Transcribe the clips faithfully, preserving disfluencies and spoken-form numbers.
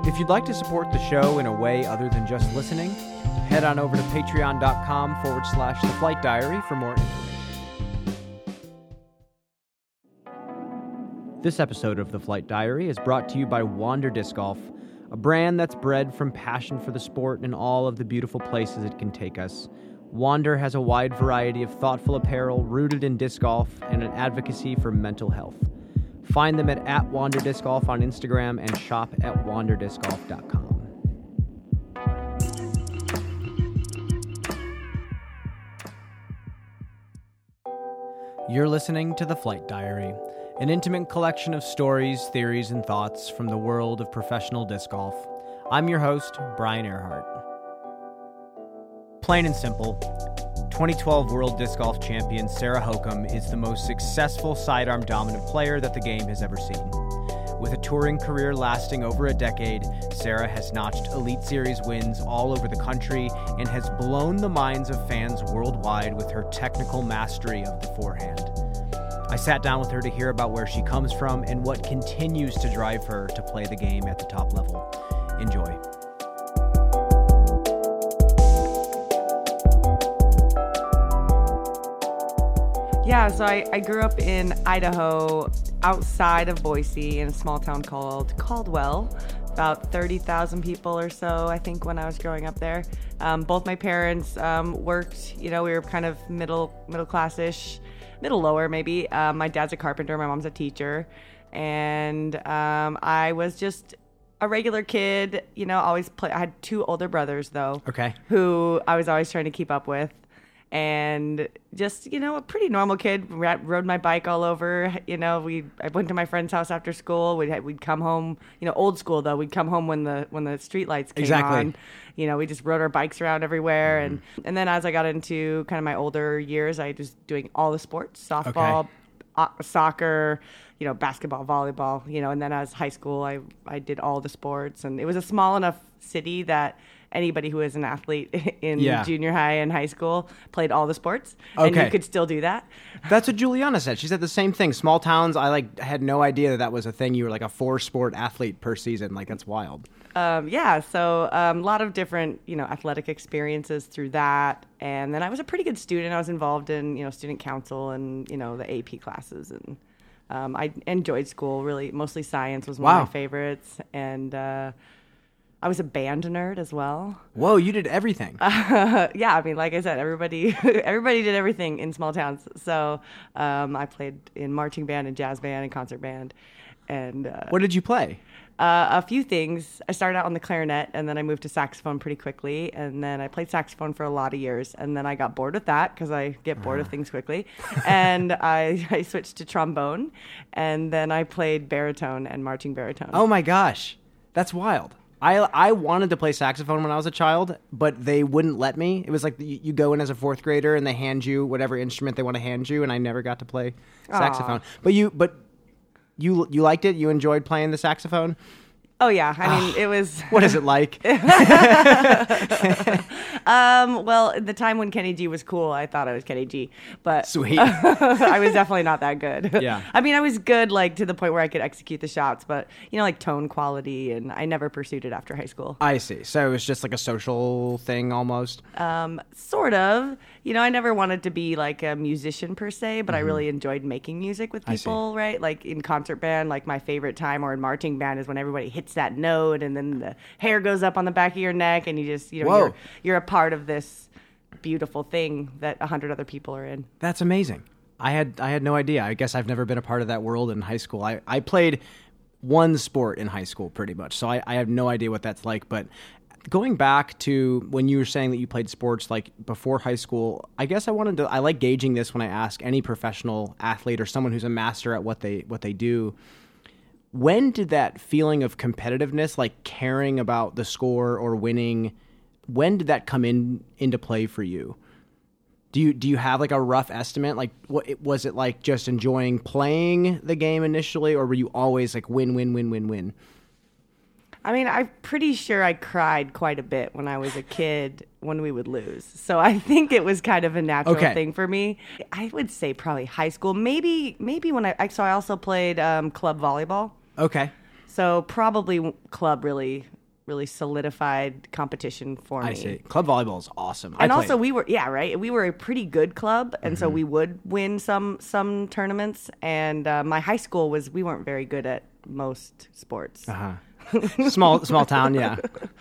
If you'd like to support the show in a way other than just listening, head on over to patreon.com forward slash the flight diary for more information. This episode of The Flight Diary is brought to you by Wander Disc Golf, a brand that's bred from passion for the sport and all of the beautiful places it can take us. Wander has a wide variety of thoughtful apparel rooted in disc golf and an advocacy for mental health. Find them at, at Wander Disc Golf on Instagram and shop at wander disc golf dot com. You're listening to The Flight Diary, an intimate collection of stories, theories, and thoughts from the world of professional disc golf. I'm your host, Brian Earhart. Plain and simple, twenty twelve World Disc Golf Champion Sarah Hokom is the most successful sidearm dominant player that the game has ever seen. With a touring career lasting over a decade, Sarah has notched Elite Series wins all over the country and has blown the minds of fans worldwide with her technical mastery of the forehand. I sat down with her to hear about where she comes from and what continues to drive her to play the game at the top level. Enjoy. Yeah, so I, I grew up in Idaho, outside of Boise, in a small town called Caldwell. About thirty thousand people or so, I think, when I was growing up there. Um, both my parents um, worked, you know, we were kind of middle, middle class-ish, middle lower maybe. Um, my dad's a carpenter, my mom's a teacher. And um, I was just a regular kid, you know, always play. I had two older brothers, though. Okay. Who I was always trying to keep up with. And just, you know, a pretty normal kid. Rode my bike all over. You know, we I went to my friend's house after school. We'd we'd come home. You know, old school though. We'd come home when the when the street lights came exactly. on. You know, we just rode our bikes around everywhere. Mm. And and then as I got into kind of my older years, I was doing all the sports: softball, okay. uh, soccer, you know, basketball, volleyball. You know, and then as high school, I I did all the sports. And it was a small enough city that anybody who was an athlete in yeah. junior high and high school played all the sports, okay. and you could still do that. That's what Juliana said. She said the same thing. Small towns, I like had no idea that that was a thing. You were like a four-sport athlete per season. Like, that's wild. Um, yeah, so a um, lot of different, you know, athletic experiences through that. And then I was a pretty good student. I was involved in, you know, student council and, you know, the A P classes. And um, I enjoyed school, really. Mostly science was one wow. of my favorites. And uh I was a band nerd as well. Whoa, you did everything. Uh, yeah, I mean, like I said, everybody everybody did everything in small towns. So um, I played in marching band and jazz band and concert band. And uh, what did you play? Uh, a few things. I started out on the clarinet, and then I moved to saxophone pretty quickly. And then I played saxophone for a lot of years. And then I got bored with that because I get bored uh. of things quickly. And I, I switched to trombone. And then I played baritone and marching baritone. Oh, my gosh. That's wild. I I wanted to play saxophone when I was a child, but they wouldn't let me. It was like you, you go in as a fourth grader and they hand you whatever instrument they want to hand you, and I never got to play saxophone. Aww. But you but you you liked it? You enjoyed playing the saxophone? Oh, yeah. I mean, it was... What is it like? um, well, the time when Kenny G was cool, I thought I was Kenny G. But sweet. I was definitely not that good. Yeah. I mean, I was good, like, to the point where I could execute the shots, but, you know, like tone quality, and I never pursued it after high school. I see. So it was just like a social thing almost? Um, sort of. You know, I never wanted to be, like, a musician per se, but mm-hmm. I really enjoyed making music with people, right? Like, in concert band, like, my favorite time, or in marching band, is when everybody hits that note and then the hair goes up on the back of your neck and you just, you know, you're, you're a part of this beautiful thing that a hundred other people are in. That's amazing. I had I had no idea. I guess I've never been a part of that world in high school. I, I played one sport in high school pretty much, so I, I have no idea what that's like. But going back to when you were saying that you played sports like before high school, I guess I wanted to, I like gauging this when I ask any professional athlete or someone who's a master at what they what they do. When did that feeling of competitiveness, like caring about the score or winning, when did that come in into play for you? Do you do you have like a rough estimate? Like, what was it like just enjoying playing the game initially, or were you always like win, win, win, win, win? I mean, I'm pretty sure I cried quite a bit when I was a kid when we would lose. So I think it was kind of a natural okay. thing for me. I would say probably high school. Maybe maybe when I... So I also played um, club volleyball. Okay. So probably club really really solidified competition for me. I see. Club volleyball is awesome. And I also played. we were, yeah, right. We were a pretty good club. And Mm-hmm. so we would win some, some tournaments. And uh, my high school was, we weren't very good at most sports. Uh-huh. small small town, yeah.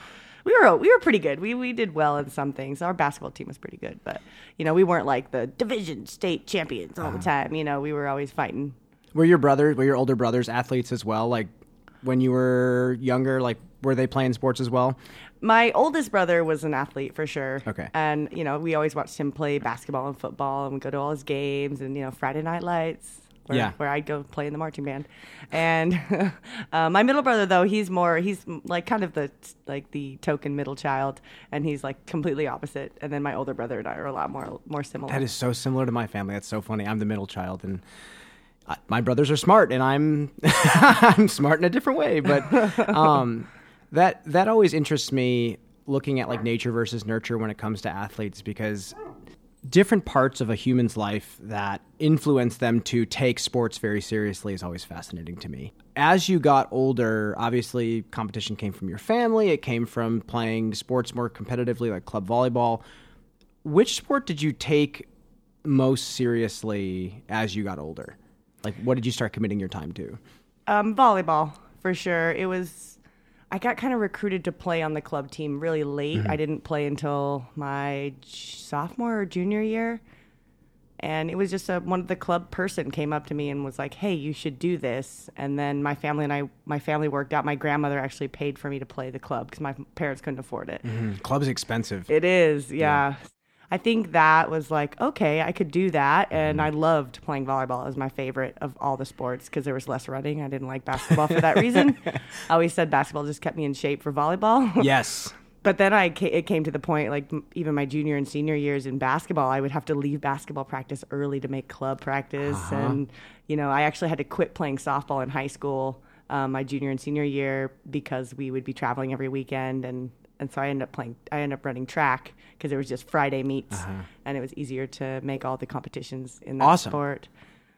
We were we were pretty good. We we did well in some things. Our basketball team was pretty good, but you know we weren't like the division state champions all the time. You know we were always fighting. Were your brothers, were your older brothers athletes as well? Like when you were younger, like were they playing sports as well? My oldest brother was an athlete for sure. Okay. And you know we always watched him play basketball and football, and we go to all his games, and you know Friday night lights. Where, Yeah. where I'd go play in the marching band. And uh, my middle brother, though, he's more, he's like kind of the, like the token middle child, and he's like completely opposite. And then my older brother and I are a lot more, more similar. That is so similar to my family. That's so funny. I'm the middle child, and I, my brothers are smart, and I'm I'm smart in a different way. But um, that that always interests me, looking at like nature versus nurture when it comes to athletes, because different parts of a human's life that influence them to take sports very seriously is always fascinating to me. As you got older, obviously competition came from your family. It came from playing sports more competitively, like club volleyball. Which sport did you take most seriously as you got older? Like, what did you start committing your time to? Um, volleyball, for sure. It was, I got kind of recruited to play on the club team really late. Mm-hmm. I didn't play until my j- sophomore or junior year. And it was just a, one of the club person came up to me and was like, hey, you should do this. And then my family and I, my family worked out. My grandmother actually paid for me to play the club because my parents couldn't afford it. Mm-hmm. Club's expensive. It is, yeah. I think that was like, okay, I could do that. And I loved playing volleyball. It was my favorite of all the sports because there was less running. I didn't like basketball for that reason. I always said basketball just kept me in shape for volleyball. Yes. But then I ca- it came to the point, like m- even my junior and senior years in basketball, I would have to leave basketball practice early to make club practice. Uh-huh. And, you know, I actually had to quit playing softball in high school um, my junior and senior year because we would be traveling every weekend. And, and so I ended up playing, I ended up running track because there was just Friday meets Uh-huh. and it was easier to make all the competitions in that Awesome. sport.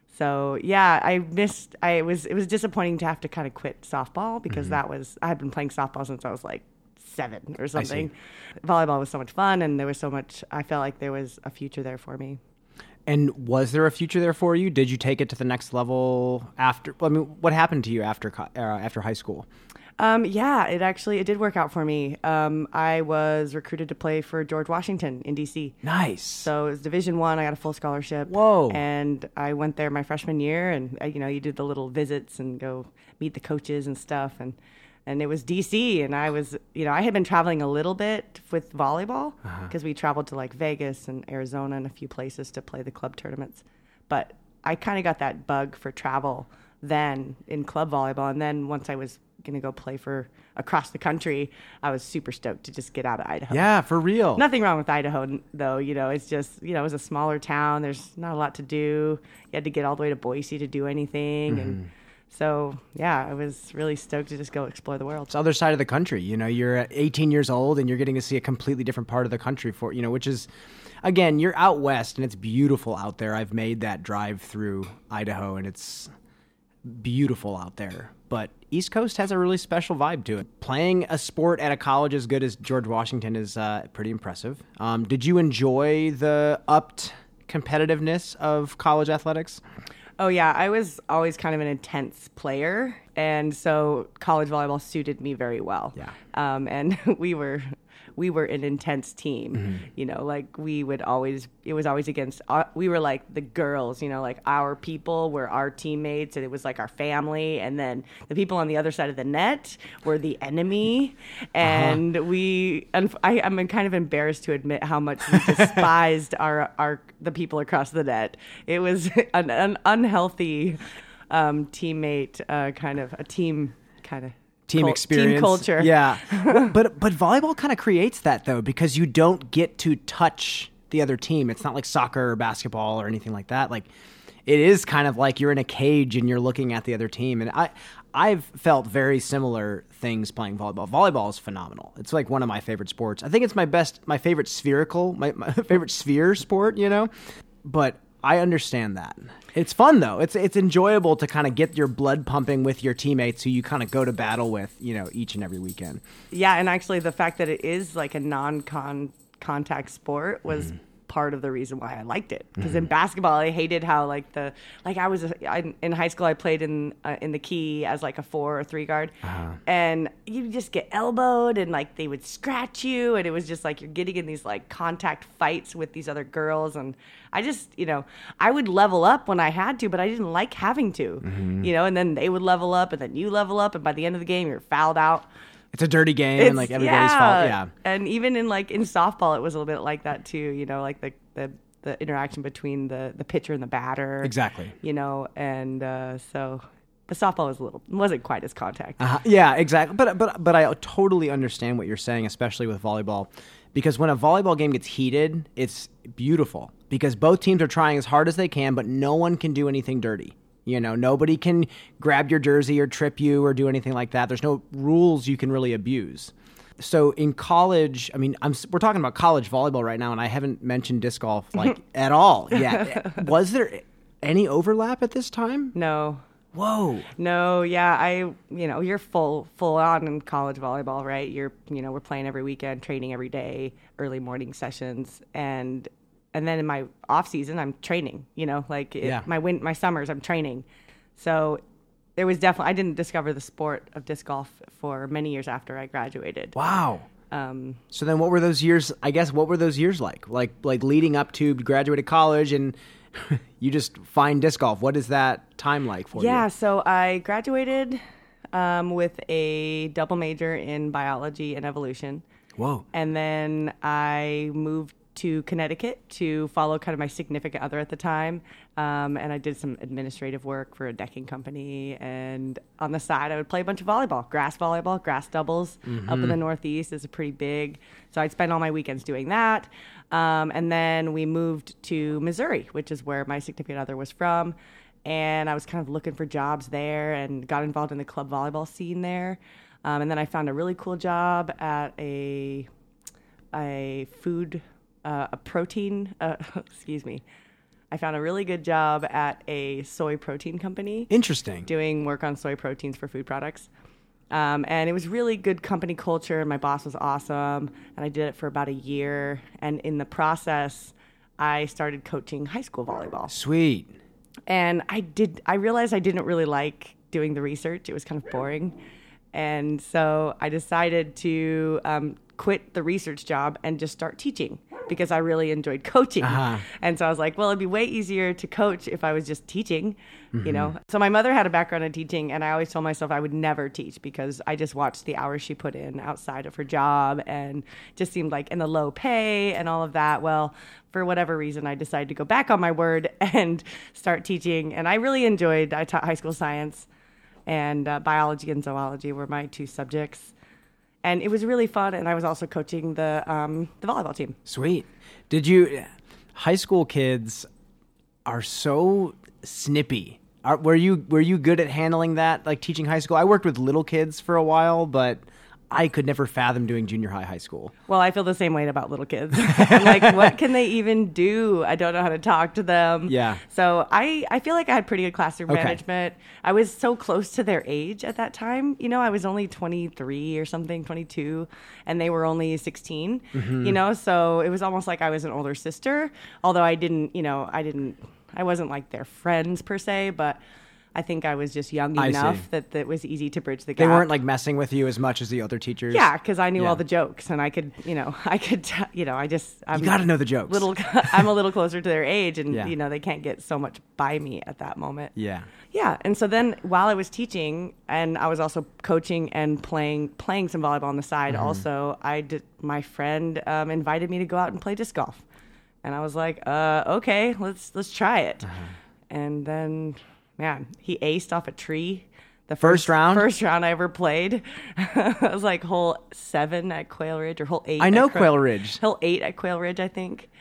So yeah, I missed, I it was, it was disappointing to have to kind of quit softball because Mm-hmm. that was, I had been playing softball since I was like seven or something. Volleyball was so much fun, and there was so much, I felt like there was a future there for me. And was there a future there for you? Did you take it to the next level after? I mean, what happened to you after co- uh, after high school? Um, yeah, it actually, it did work out for me. Um, I was recruited to play for George Washington in D C. Nice. So it was Division One. I. I got a full scholarship. Whoa. And I went there my freshman year, and uh, you know, you did the little visits and go meet the coaches and stuff, and and it was D C, and I was, you know, I had been traveling a little bit with volleyball because we traveled to like Vegas and Arizona and a few places to play the club tournaments. But I kind of got that bug for travel then in club volleyball, and then once I was going to go play for across the country, I was super stoked to just get out of Idaho. Yeah, for real. Nothing wrong with Idaho, though. You know, it's just, you know, it was a smaller town. There's not a lot to do. You had to get all the way to Boise to do anything. And so, yeah, I was really stoked to just go explore the world. It's the other side of the country. You know, you're eighteen years old and you're getting to see a completely different part of the country for, you know, which is, again, you're out west and it's beautiful out there. I've made that drive through Idaho and it's beautiful out there. But East Coast has a really special vibe to it. Playing a sport at a college as good as George Washington is uh, pretty impressive. Um, did you enjoy the upped competitiveness of college athletics? Oh, yeah. I was always kind of an intense player. And so college volleyball suited me very well. Yeah. Um, and we were we were an intense team. Mm-hmm. You know, like we would always, it was always against, uh, we were like the girls, you know, like our people were our teammates and it was like our family. And then the people on the other side of the net were the enemy. And uh-huh. we, and I, I'm kind of embarrassed to admit how much we despised our, our, the people across the net. It was an, an unhealthy um, teammate, uh, kind of a team kind of. Team Cult- experience. Team culture. Yeah. but but volleyball kind of creates that, though, because you don't get to touch the other team. It's not like soccer or basketball or anything like that. Like, it is kind of like you're in a cage and you're looking at the other team. And I, I've felt very similar things playing volleyball. Volleyball is phenomenal. It's like one of my favorite sports. I think it's my best, my favorite spherical, my, my favorite sphere sport, you know? But I understand that. It's fun though. It's it's enjoyable to kind of get your blood pumping with your teammates who you kind of go to battle with, you know, each and every weekend. Yeah, and actually the fact that it is like a non-con contact sport was mm. part of the reason why I liked it. Because mm-hmm. in basketball, I hated how like the like I was a, I, in high school. I played in uh, in the key as like a four or three guard, uh-huh. and you just get elbowed and like they would scratch you, and it was just like you're getting in these like contact fights with these other girls, and I just you know I would level up when I had to, but I didn't like having to, mm-hmm. you know. And then they would level up, and then you level up, and by the end of the game, you're fouled out. It's a dirty game, it's, and like everybody's yeah. fault. Yeah, and even in like in softball, it was a little bit like that too. You know, like the the, the interaction between the, the pitcher and the batter. Exactly. You know, and uh, so the softball was a little wasn't quite as contact. Uh-huh. Yeah, exactly. But but but I totally understand what you're saying, especially with volleyball, because when a volleyball game gets heated, it's beautiful because both teams are trying as hard as they can, but no one can do anything dirty. You know, nobody can grab your jersey or trip you or do anything like that. There's no rules you can really abuse. So in college, I mean, I'm, we're talking about college volleyball right now, and I haven't mentioned disc golf like at all yet. Was there any overlap at this time? No. Whoa. No, yeah, I, you know, you're full, full on in college volleyball, right? You're, you know, we're playing every weekend, training every day, early morning sessions, and And then in my off season, I'm training, you know, like it, yeah. my win, my summers, I'm training. So there was definitely, I didn't discover the sport of disc golf for many years after I graduated. Wow. Um, so then what were those years, I guess, what were those years like? Like, like leading up to graduating college and you just find disc golf. What is that time like for yeah, you? Yeah. So I graduated um, with a double major in biology and evolution. Whoa. And then I moved to Connecticut to follow kind of my significant other at the time. Um, and I did some administrative work for a decking company. And on the side, I would play a bunch of volleyball, grass volleyball, grass doubles mm-hmm. up in the Northeast is pretty big. So I'd spend all my weekends doing that. Um, and then we moved to Missouri, which is where my significant other was from. And I was kind of looking for jobs there and got involved in the club volleyball scene there. Um, and then I found a really cool job at a, a food Uh, a protein, uh, excuse me. I found a really good job at a soy protein company. Interesting. Doing work on soy proteins for food products. Um, and it was really good company culture. My boss was awesome. And I did it for about a year. And in the process, I started coaching high school volleyball. Sweet. And I did, I realized I didn't really like doing the research. It was kind of boring. And so I decided to um, quit the research job and just start teaching because I really enjoyed coaching. Uh-huh. And so I was like, well, it'd be way easier to coach if I was just teaching, mm-hmm. you know? So my mother had a background in teaching, and I always told myself I would never teach because I just watched the hours she put in outside of her job and just seemed like in the low pay and all of that. Well, for whatever reason, I decided to go back on my word and start teaching. And I really enjoyed, I taught high school science, and uh, biology and zoology were my two subjects. And it was really fun, and I was also coaching the um, the volleyball team. Sweet. Did you... High school kids are so snippy. Are, were you were you good at handling that, like teaching high school? I worked with little kids for a while, but I could never fathom doing junior high, high school. Well, I feel the same way about little kids. I'm like, what can they even do? I don't know how to talk to them. Yeah. So I, I feel like I had pretty good classroom okay. management. I was so close to their age at that time. You know, I was only twenty-three or something, twenty-two, and they were only sixteen, mm-hmm. you know, so it was almost like I was an older sister, although I didn't, you know, I didn't, I wasn't like their friends per se, but I think I was just young I enough see. that, that it was easy to bridge the gap. They weren't like messing with you as much as the other teachers? Yeah, because I knew yeah. all the jokes, and I could, you know, I could, you know, I just... I'm you got to know the jokes. Little, I'm a little closer to their age, and, yeah. you know, they can't get so much by me at that moment. Yeah. Yeah, and so then while I was teaching, and I was also coaching and playing playing some volleyball on the side mm-hmm. also, I did, my friend um, invited me to go out and play disc golf. And I was like, uh, okay, let's let's try it. Uh-huh. And then... Man, he aced off a tree. The first, first round? First round I ever played. It was like hole seven at Quail Ridge or hole eight. I know at Quail, Quail Ridge. Hole eight at Quail Ridge, I think.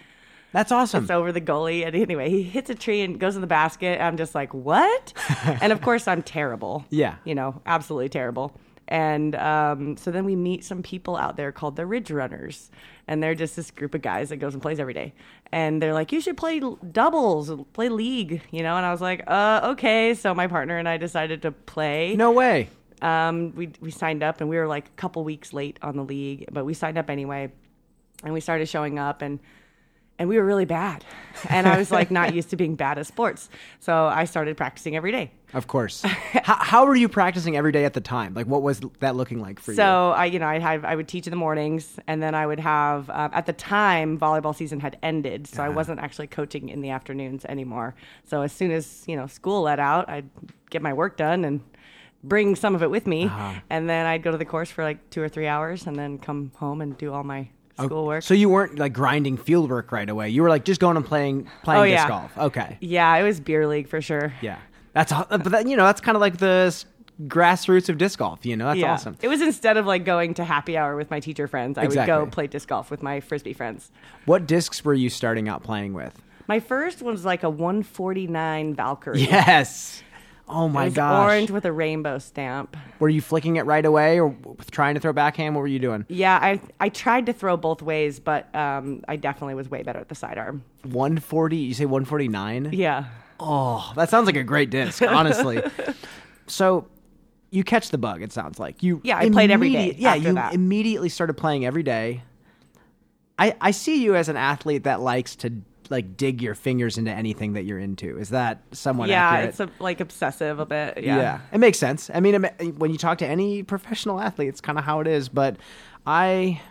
That's awesome. It's over the goalie. And anyway, he hits a tree and goes in the basket. I'm just like, what? And of course, I'm terrible. Yeah. You know, absolutely terrible. And um, so then we meet some people out there called the Ridge Runners. And they're just this group of guys that goes and plays every day. And they're like, you should play doubles, play league, you know? And I was like, uh, okay. So my partner and I decided to play. No way. Um, we we signed up, and we were like a couple weeks late on the league, but we signed up anyway. And we started showing up, and and we were really bad. And I was like not used to being bad at sports. So I started practicing every day. Of course. how, how were you practicing every day at the time? Like, what was that looking like for so you? So I, you know, I'd have, I would teach in the mornings, and then I would have, um, at the time, volleyball season had ended. So uh-huh. I wasn't actually coaching in the afternoons anymore. So as soon as, you know, school let out, I'd get my work done and bring some of it with me. Uh-huh. And then I'd go to the course for like two or three hours and then come home and do all my schoolwork. So you weren't like grinding field work right away. You were like just going and playing playing oh, disc yeah. golf. Okay. Yeah, it was beer league for sure. Yeah, that's but that, you know that's kind of like the grassroots of disc golf. You know, that's yeah. awesome. It was instead of like going to happy hour with my teacher friends, I exactly. would go play disc golf with my frisbee friends. What discs were you starting out playing with? My first was like a one forty-nine Valkyrie. Yes. Oh my it was gosh. Orange with a rainbow stamp. Were you flicking it right away or trying to throw backhand? What were you doing? Yeah, I I tried to throw both ways, but um, I definitely was way better at the sidearm. one forty, you say one forty-nine? Yeah. Oh, that sounds like a great disc, honestly. So you catch the bug, it sounds like. You Yeah, I played every day Yeah, after you that. immediately started playing every day. I, I see you as an athlete that likes to like dig your fingers into anything that you're into. Is that somewhat yeah, accurate? it's a, like obsessive a bit. Yeah. yeah, it makes sense. I mean, when you talk to any professional athlete, it's kind of how it is. But I,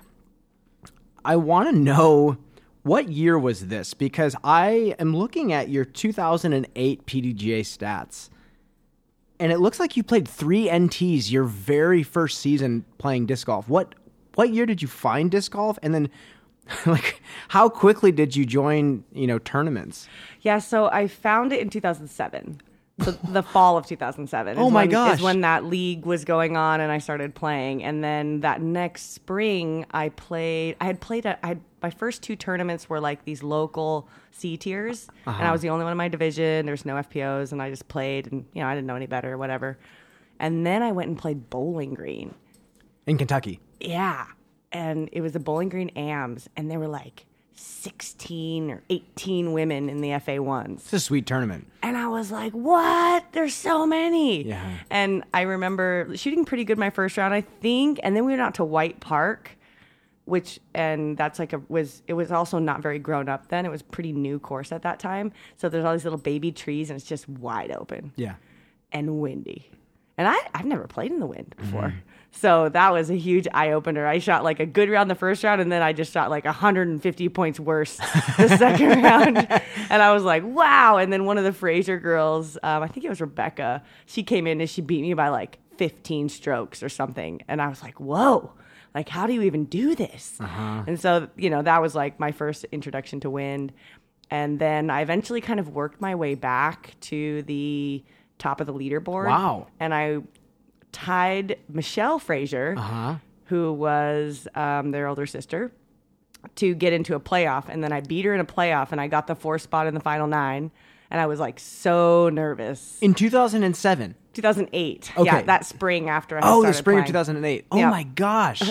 I want to know what year was this, because I am looking at your two thousand eight P D G A stats, and it looks like you played three N Ts your very first season playing disc golf. What what year did you find disc golf, and then? Like, how quickly did you join, you know, tournaments? Yeah, so I found it in two thousand seven. So the fall of two thousand seven. Oh my when, gosh. Is when that league was going on and I started playing. And then that next spring, I played, I had played, a, I had, my first two tournaments were like these local C tiers. Uh-huh. And I was the only one in my division. There was no F P Os. And I just played and, you know, I didn't know any better or whatever. And then I went and played Bowling Green. In Kentucky? Yeah. And it was the Bowling Green A M S, and there were like sixteen or eighteen women in the F A ones. It's a sweet tournament. And I was like, what? There's so many. Yeah. And I remember shooting pretty good my first round, I think. And then we went out to White Park, which, and that's like a, was, it was also not very grown up then. It was a pretty new course at that time. So there's all these little baby trees, and it's just wide open. Yeah. And windy. And I, I've never played in the wind before. Mm-hmm. So that was a huge eye-opener. I shot like a good round the first round, and then I just shot like one hundred fifty points worse the second round. And I was like, wow. And then one of the Fraser girls, um, I think it was Rebecca, she came in and she beat me by like fifteen strokes or something. And I was like, whoa, like how do you even do this? Uh-huh. And so, you know, that was like my first introduction to wind. And then I eventually kind of worked my way back to the top of the leaderboard. Wow. And I tied Michelle Fraser, uh-huh. who was um, their older sister, to get into a playoff. And then I beat her in a playoff, and I got the fourth spot in the final nine. And I was like so nervous. In two thousand seven? two thousand eight. Okay. Yeah, that spring after I Oh, started the spring playing. of two thousand eight. Oh Yeah. my gosh.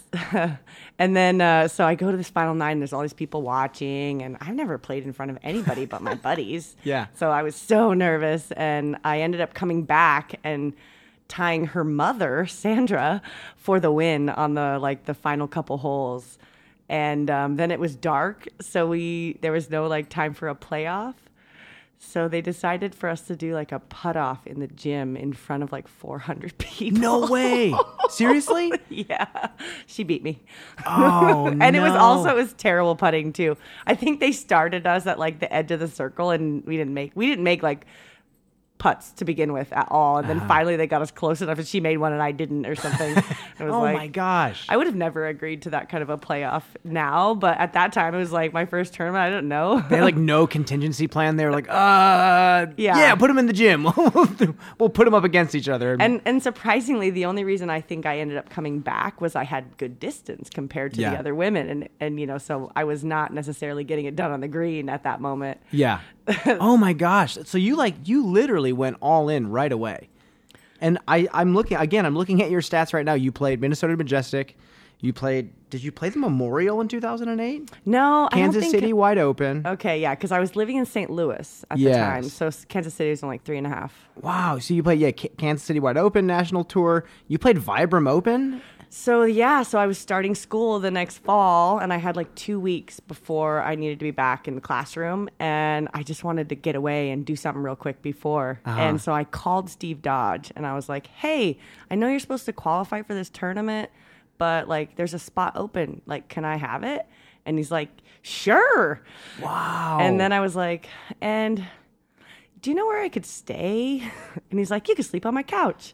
And then, uh, so I go to this final nine, and there's all these people watching, and I've never played in front of anybody but my buddies. Yeah. So I was so nervous, and I ended up coming back and tying her mother, Sandra, for the win on the, like, the final couple holes. And um, then it was dark, so we there was no, like, time for a playoff. So they decided for us to do like a putt off in the gym in front of like four hundred people. No way. Seriously? Yeah. She beat me. Oh, and no. it was also, it was terrible putting too. I think they started us at like the edge of the circle, and we didn't make, we didn't make like putts to begin with at all. And then uh-huh. finally they got us close enough and she made one and I didn't or something. It was oh like, my gosh. I would have never agreed to that kind of a playoff now. But at that time, it was like my first tournament. I don't know. They had like no contingency plan. They were like, uh, yeah, yeah put them in the gym. We'll put them up against each other. And and surprisingly, the only reason I think I ended up coming back was I had good distance compared to yeah. the other women. And, and, you know, so I was not necessarily getting it done on the green at that moment. Yeah. Oh my gosh. So you like, you literally went all in right away. And I, I'm looking, again, I'm looking at your stats right now. You played Minnesota Majestic. You played, did you play the Memorial in two thousand eight? No, Kansas I don't think City it, wide open. Okay, yeah, because I was living in Saint Louis at yes. the time. So Kansas City was only like three and a half. Wow. So you played, yeah, K- Kansas City wide open, national tour. You played Vibram Open? So, yeah, so I was starting school the next fall, and I had like two weeks before I needed to be back in the classroom, and I just wanted to get away and do something real quick before. Uh-huh. And so I called Steve Dodge, and I was like, hey, I know you're supposed to qualify for this tournament, but, like, there's a spot open. Like, can I have it? And he's like, sure. Wow. And then I was like, and do you know where I could stay? And he's like, you could sleep on my couch.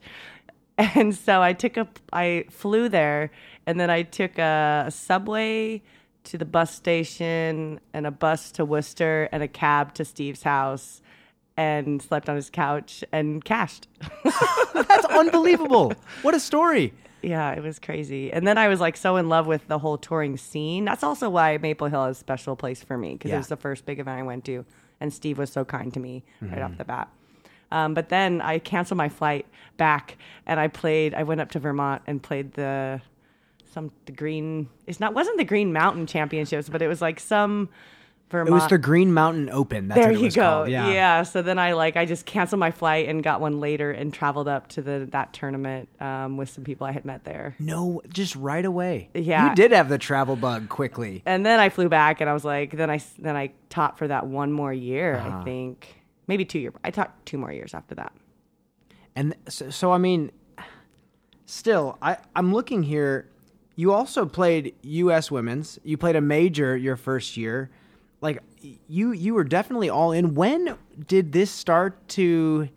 And so I took a, I flew there, and then I took a, a subway to the bus station and a bus to Worcester and a cab to Steve's house and slept on his couch and cashed. That's unbelievable. What a story. Yeah, it was crazy. And then I was like so in love with the whole touring scene. That's also why Maple Hill is a special place for me, because yeah. it was the first big event I went to, and Steve was so kind to me mm-hmm. right off the bat. Um, but then I canceled my flight back, and I played. I went up to Vermont and played the some the Green. It's not wasn't the Green Mountain Championships, but it was like some Vermont. It was the Green Mountain Open. That's there what it you was go. Called. Yeah. yeah. So then I like I just canceled my flight and got one later and traveled up to the that tournament um, with some people I had met there. No, just right away. Yeah, you did have the travel bug quickly. And then I flew back, and I was like, then I then I taught for that one more year. Uh-huh. I think. Maybe two years. I taught two more years after that. And so, so I mean, still, I, I'm looking here. You also played U S Women's. You played a major your first year. Like, you you were definitely all in. When did this start to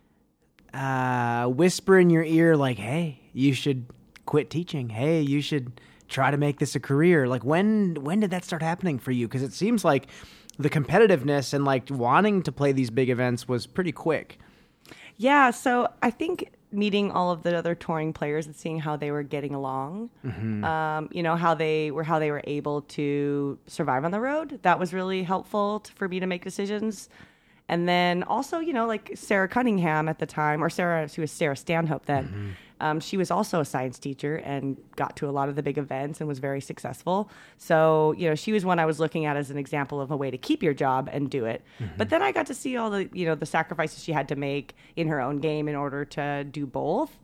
uh, whisper in your ear, like, hey, you should quit teaching? Hey, you should try to make this a career? Like, when when did that start happening for you? Because it seems like the competitiveness and like wanting to play these big events was pretty quick. Yeah, so I think meeting all of the other touring players and seeing how they were getting along, mm-hmm. um, you know, how they were how they were able to survive on the road. That was really helpful to, for me to make decisions. And then also, you know, like Sarah Cunningham at the time, or Sarah, she was Sarah Stanhope then. Mm-hmm. Um, she was also a science teacher and got to a lot of the big events and was very successful. So, you know, she was one I was looking at as an example of a way to keep your job and do it. Mm-hmm. But then I got to see all the, you know, the sacrifices she had to make in her own game in order to do both.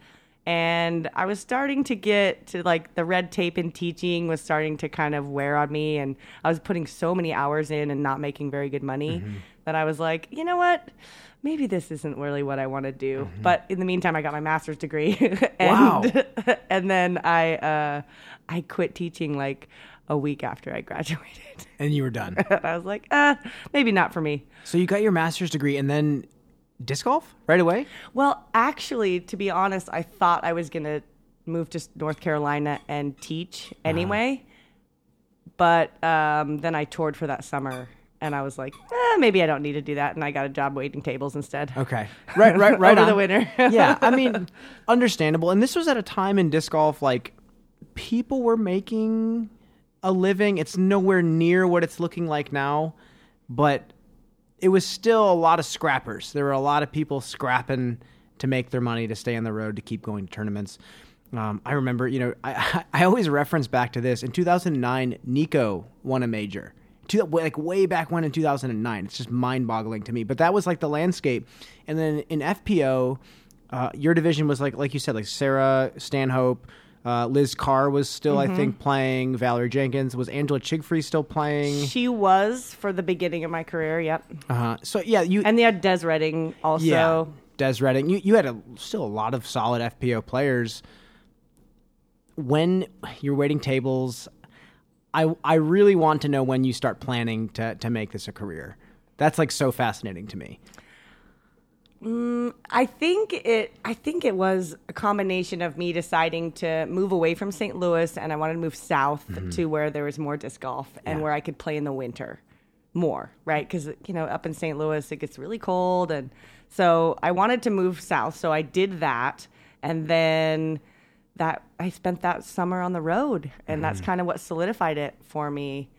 And I was starting to get to like the red tape in teaching was starting to kind of wear on me. And I was putting so many hours in and not making very good money mm-hmm. that I was like, you know what? Maybe this isn't really what I want to do. Mm-hmm. But in the meantime, I got my master's degree. and, wow. And then I uh, I quit teaching like a week after I graduated. And you were done. I was like, uh, maybe not for me. So you got your master's degree and then disc golf right away? Well, actually, to be honest, I thought I was going to move to North Carolina and teach anyway. Uh-huh. But um, then I toured for that summer. And I was like, eh, maybe I don't need to do that. And I got a job waiting tables instead. Okay. Right, right, right. Over on. the winter. Yeah. I mean, understandable. And this was at a time in disc golf, like, people were making a living. It's nowhere near what it's looking like now. But it was still a lot of scrappers. There were a lot of people scrapping to make their money, to stay on the road, to keep going to tournaments. Um, I remember, you know, I, I always reference back to this. In two thousand nine, Nico won a major. Two, like way back when in two thousand nine. It's just mind-boggling to me. But that was like the landscape. And then in F P O, uh, your division was like, like you said, like Sarah Stanhope, uh, Liz Carr was still, mm-hmm. I think, playing. Valerie Jenkins. Was Angela Chigfrey still playing? She was for the beginning of my career. Yep. Uh huh. So yeah, you and they had Des Redding also. Yeah, Des Redding. You you had a, still a lot of solid F P O players. When you're waiting tables, I I really want to know when you start planning to to make this a career. That's like so fascinating to me. Mm, I think it. I think it was a combination of me deciding to move away from Saint Louis, and I wanted to move south mm-hmm. to where there was more disc golf and yeah. where I could play in the winter more, right? Because you know, up in Saint Louis, it gets really cold, and so I wanted to move south. So I did that, and then that I spent that summer on the road, and mm-hmm. that's kind of what solidified it for me.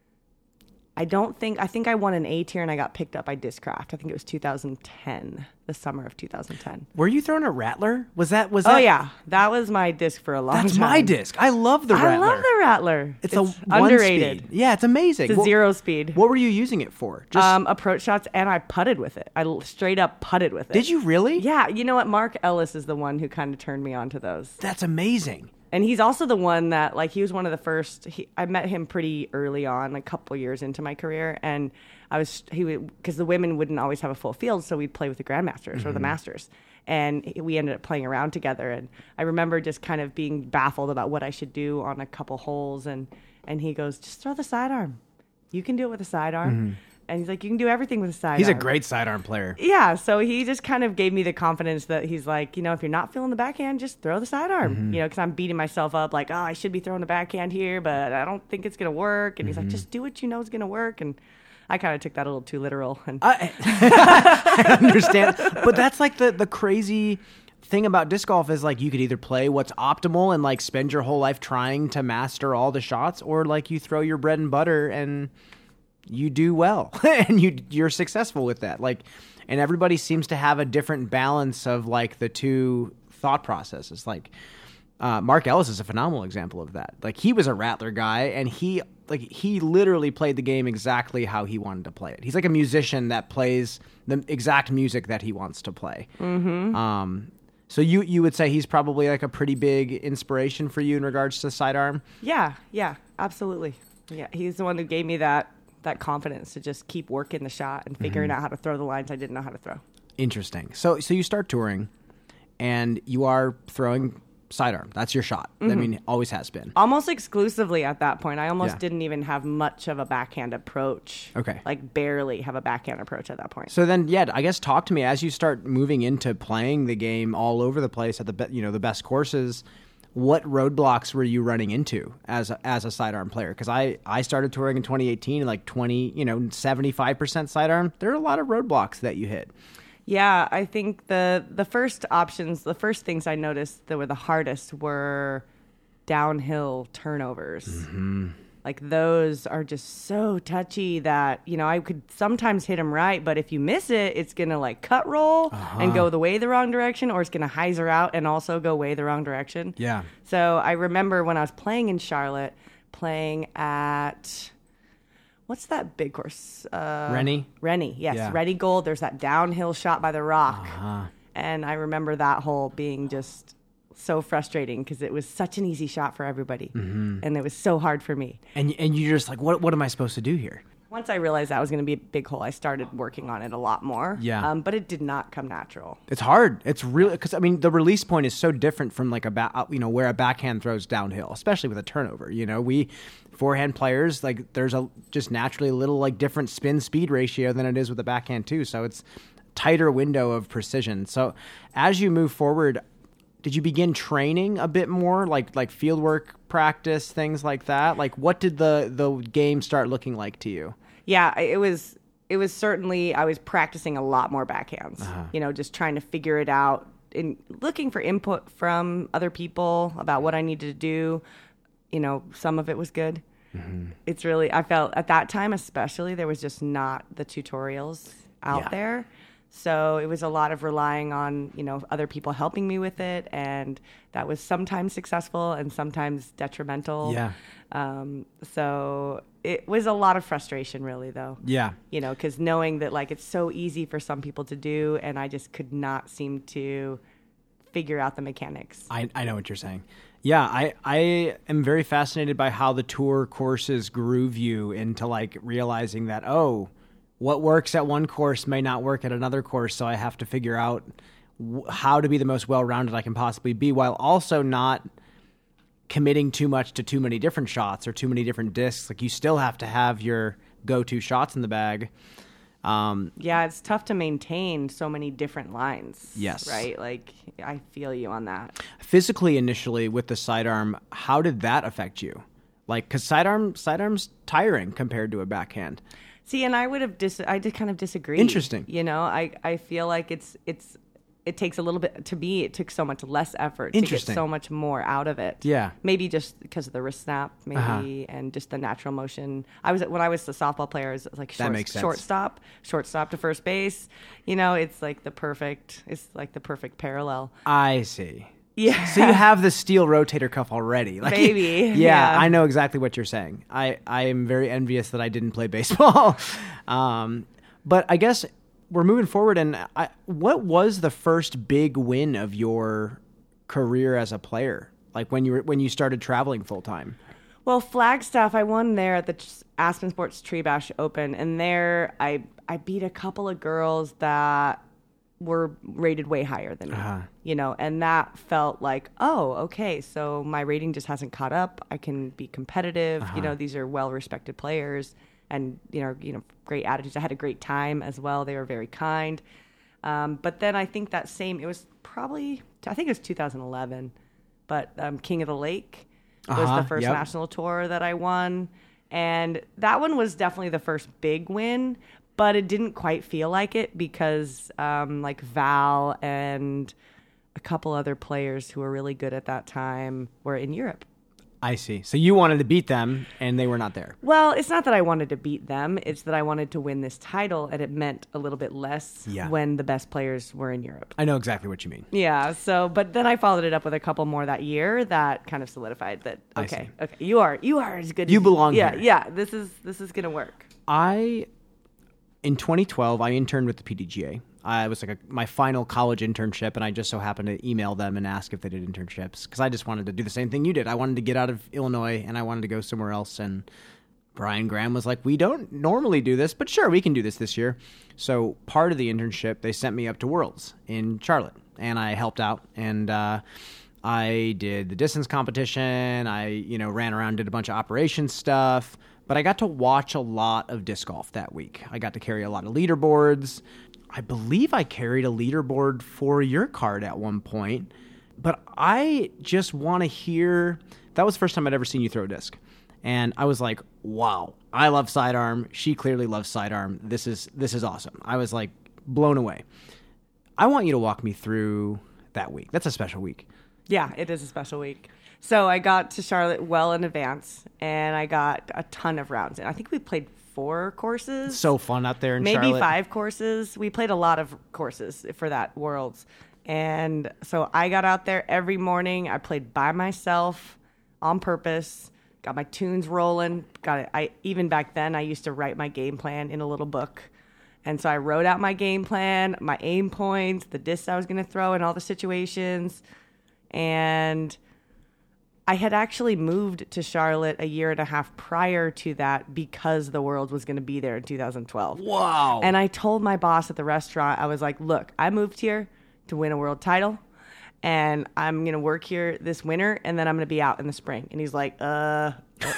I don't think, I think I won an A tier and I got picked up by Discraft. I think it was two thousand ten, the summer of two thousand ten. Were you throwing a Rattler? Was that, was that? Oh yeah. That was my disc for a long That's time. That's my disc. I love the Rattler. I love the Rattler. It's, it's a underrated. Speed. Yeah, it's amazing. It's a what, zero speed. What were you using it for? Just um, approach shots, and I putted with it. I straight up putted with it. Did you really? Yeah. You know what? Mark Ellis is the one who kind of turned me on to those. That's amazing. And he's also the one that, like, he was one of the first. He, I met him pretty early on, a couple years into my career, and I was he would because the women wouldn't always have a full field, so we'd play with the grandmasters mm-hmm. or the masters, and we ended up playing around together. And I remember just kind of being baffled about what I should do on a couple holes, and and he goes, "Just throw the sidearm. You can do it with a sidearm." Mm-hmm. And he's like, you can do everything with a sidearm. He's a great sidearm player. Yeah, so he just kind of gave me the confidence that he's like, you know, if you're not feeling the backhand, just throw the sidearm. Mm-hmm. You know, because I'm beating myself up like, oh, I should be throwing the backhand here, but I don't think it's going to work. And mm-hmm. he's like, just do what you know is going to work. And I kind of took that a little too literal. And I, I understand. But that's like the, the crazy thing about disc golf is like you could either play what's optimal and like spend your whole life trying to master all the shots, or like you throw your bread and butter and you do well and you you're successful with that. Like, and everybody seems to have a different balance of like the two thought processes. Like uh, Mark Ellis is a phenomenal example of that. Like he was a Rattler guy, and he like he literally played the game exactly how he wanted to play it. He's like a musician that plays the exact music that he wants to play. Mm-hmm. Um, so you you would say he's probably like a pretty big inspiration for you in regards to sidearm? Yeah, yeah, absolutely. Yeah, he's the one who gave me that that confidence to just keep working the shot and figuring mm-hmm. out how to throw the lines I didn't know how to throw. Interesting. So so you start touring, and you are throwing sidearm. That's your shot. Mm-hmm. I mean, always has been. Almost exclusively at that point. I almost yeah. didn't even have much of a backhand approach. Okay. Like barely have a backhand approach at that point. So then, yeah, I guess talk to me as you start moving into playing the game all over the place at the be- you know the best courses. What roadblocks were you running into as a, as a sidearm player? Because I, I started touring in twenty eighteen, like twenty, you know, seventy-five percent sidearm. There are a lot of roadblocks that you hit. Yeah, I think the the first options, the first things I noticed that were the hardest were downhill turnovers. Mm-hmm. Like those are just so touchy that, you know, I could sometimes hit them right, but if you miss it, it's going to like cut roll uh-huh. and go the way the wrong direction, or it's going to hyzer out and also go way the wrong direction. Yeah. So I remember when I was playing in Charlotte, playing at, what's that big course? Uh, Rennie? Rennie, yes. Yeah. Rennie Gold. There's that downhill shot by the rock. Uh-huh. And I remember that hole being just so frustrating because it was such an easy shot for everybody, mm-hmm. and it was so hard for me. And and you're just like, what what am I supposed to do here? Once I realized that was going to be a big hole, I started working on it a lot more. Yeah. Um, but it did not come natural. It's hard. It's really because I mean the release point is so different from like a ba- you know where a backhand throws downhill, especially with a turnover. You know, we forehand players like there's a just naturally a little like different spin speed ratio than it is with the backhand too. So it's tighter window of precision. So as you move forward, did you begin training a bit more, like like fieldwork practice, things like that? Like, what did the, the game start looking like to you? Yeah, it was it was certainly, I was practicing a lot more backhands, uh-huh. you know, just trying to figure it out and looking for input from other people about what I needed to do. You know, some of it was good. Mm-hmm. It's really, I felt at that time especially, there was just not the tutorials out yeah. there. So it was a lot of relying on, you know, other people helping me with it, and that was sometimes successful and sometimes detrimental. Yeah. Um, so it was a lot of frustration, really, though. Yeah. You know, because knowing that, like, it's so easy for some people to do, and I just could not seem to figure out the mechanics. I, I know what you're saying. Yeah, I, I am very fascinated by how the tour courses groove you into, like, realizing that, oh, what works at one course may not work at another course, so I have to figure out w- how to be the most well-rounded I can possibly be while also not committing too much to too many different shots or too many different discs. Like, you still have to have your go-to shots in the bag. Um, Yeah, it's tough to maintain so many different lines. Yes. Right? Like, I feel you on that. physically, initially with the sidearm, how did that affect you? Like, because sidearm sidearm's tiring compared to a backhand. See, and I would have dis- I did kind of disagree. Interesting. You know, I, I feel like it's it's it takes a little bit, to me, it took so much less effort to get Interesting. so much more out of it. Yeah. Maybe just because of the wrist snap, maybe, Uh-huh. and just the natural motion. I was, when I was the softball player, I was like short, makes sense. shortstop, shortstop to first base. You know, it's like the perfect, it's like the perfect parallel. I see. Yeah. So you have the steel rotator cuff already. Like, Maybe, Yeah, yeah. I know exactly what you're saying. I, I am very envious that I didn't play baseball. um, but I guess we're moving forward. And I, what was the first big win of your career as a player? Like when you were, when you started traveling full time? Well, Flagstaff, I won there at the Aspen Sports Tree Bash Open, and there I I beat a couple of girls that were rated way higher than me, Uh-huh. you know, and that felt like, oh, okay, so my rating just hasn't caught up. I can be competitive. Uh-huh. You know, these are well-respected players, and you know, you know, great attitudes. I had a great time as well. They were very kind. Um, but then I think that same, it was probably, I think it was two thousand eleven, but um, King of the Lake was Uh-huh, the first yep. national tour that I won. And that one was definitely the first big win, but it didn't quite feel like it because um, like Val and a couple other players who were really good at that time were in Europe. I see. So you wanted to beat them, and they were not there. Well, it's not that I wanted to beat them. It's that I wanted to win this title, and it meant a little bit less Yeah. when the best players were in Europe. I know exactly what you mean. Yeah. So, but then I followed it up with a couple more that year that kind of solidified that. I Okay, see. okay, you are you are as good. You as, belong Yeah, here. yeah. This is this is gonna work. I, in twenty twelve, I interned with the P D G A. I was like a, my final college internship, and I just so happened to email them and ask if they did internships because I just wanted to do the same thing you did. I wanted to get out of Illinois, and I wanted to go somewhere else. And Brian Graham was like, we don't normally do this, but sure, we can do this this year. So part of the internship, they sent me up to Worlds in Charlotte, and I helped out. And uh, I did the distance competition. I, you know, ran around, did a bunch of operations stuff. But I got to watch a lot of disc golf that week. I got to carry a lot of leaderboards. I believe I carried a leaderboard for your card at one point. But I just want to hear... That was the first time I'd ever seen you throw a disc. And I was like, wow, I love sidearm. She clearly loves sidearm. This is this is awesome. I was like blown away. I want you to walk me through that week. That's a special week. Yeah, it is a special week. So I got to Charlotte well in advance, and I got a ton of rounds. And I think we played four courses. So fun out there in maybe Charlotte. five courses. We played a lot of courses for that Worlds. And so I got out there every morning. I played by myself on purpose, got my tunes rolling. Got it. I even back then I used to write my game plan in a little book. And so I wrote out my game plan, my aim points, the discs I was going to throw in all the situations. And I had actually moved to Charlotte a year and a half prior to that because the World was going to be there in two thousand twelve. Wow. And I told my boss at the restaurant, I was like, look, I moved here to win a world title, and I'm going to work here this winter, and then I'm going to be out in the spring. And he's like, uh,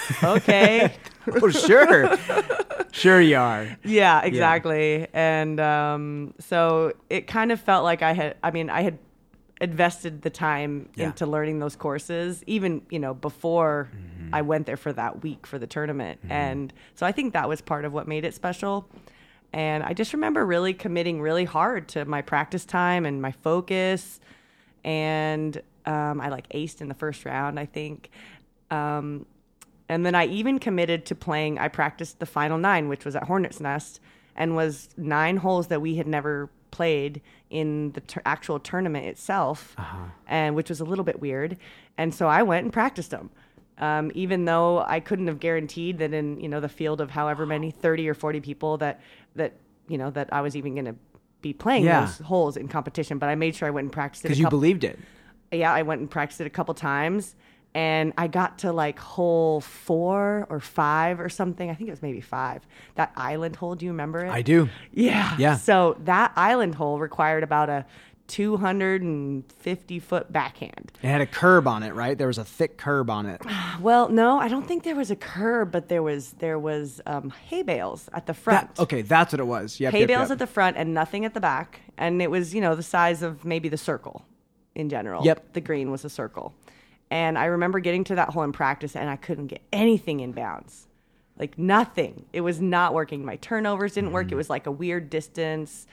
okay. Oh, sure. Sure you are. Yeah, exactly. And um, so it kind of felt like I had, I mean, I had invested the time Yeah. into learning those courses, even, you know, before Mm-hmm. I went there for that week for the tournament. And so I think that was part of what made it special. And I just remember really committing really hard to my practice time and my focus. And um, I like aced in the first round, I think. Um, and then I even committed to playing, I practiced the final nine, which was at Hornet's Nest, and was nine holes that we had never played in the ter- actual tournament itself, Uh-huh. and which was a little bit weird. And so I went and practiced them. Um, even though I couldn't have guaranteed that in, you know, the field of however many, thirty or forty people that, that, you know, that I was even going to be playing Yeah. those holes in competition, but I made sure I went and practiced it. Because a you couple- believed it. yeah, I went and practiced it a couple times, and I got to like hole four or five or something. I think it was maybe five. That island hole, do you remember it? I do. Yeah. Yeah. So that island hole required about a two hundred fifty foot backhand. It had a curb on it, right? There was a thick curb on it. Well, no, I don't think there was a curb, but there was there was um, hay bales at the front. That, okay, that's what it was. Yep, hay yep, bales yep. at the front and nothing at the back. And it was, you know, the size of maybe the circle in general. Yep. The green was a circle. And I remember getting to that hole in practice and I couldn't get anything in bounds. Like nothing. It was not working. My turnovers didn't work. It was like a weird distance.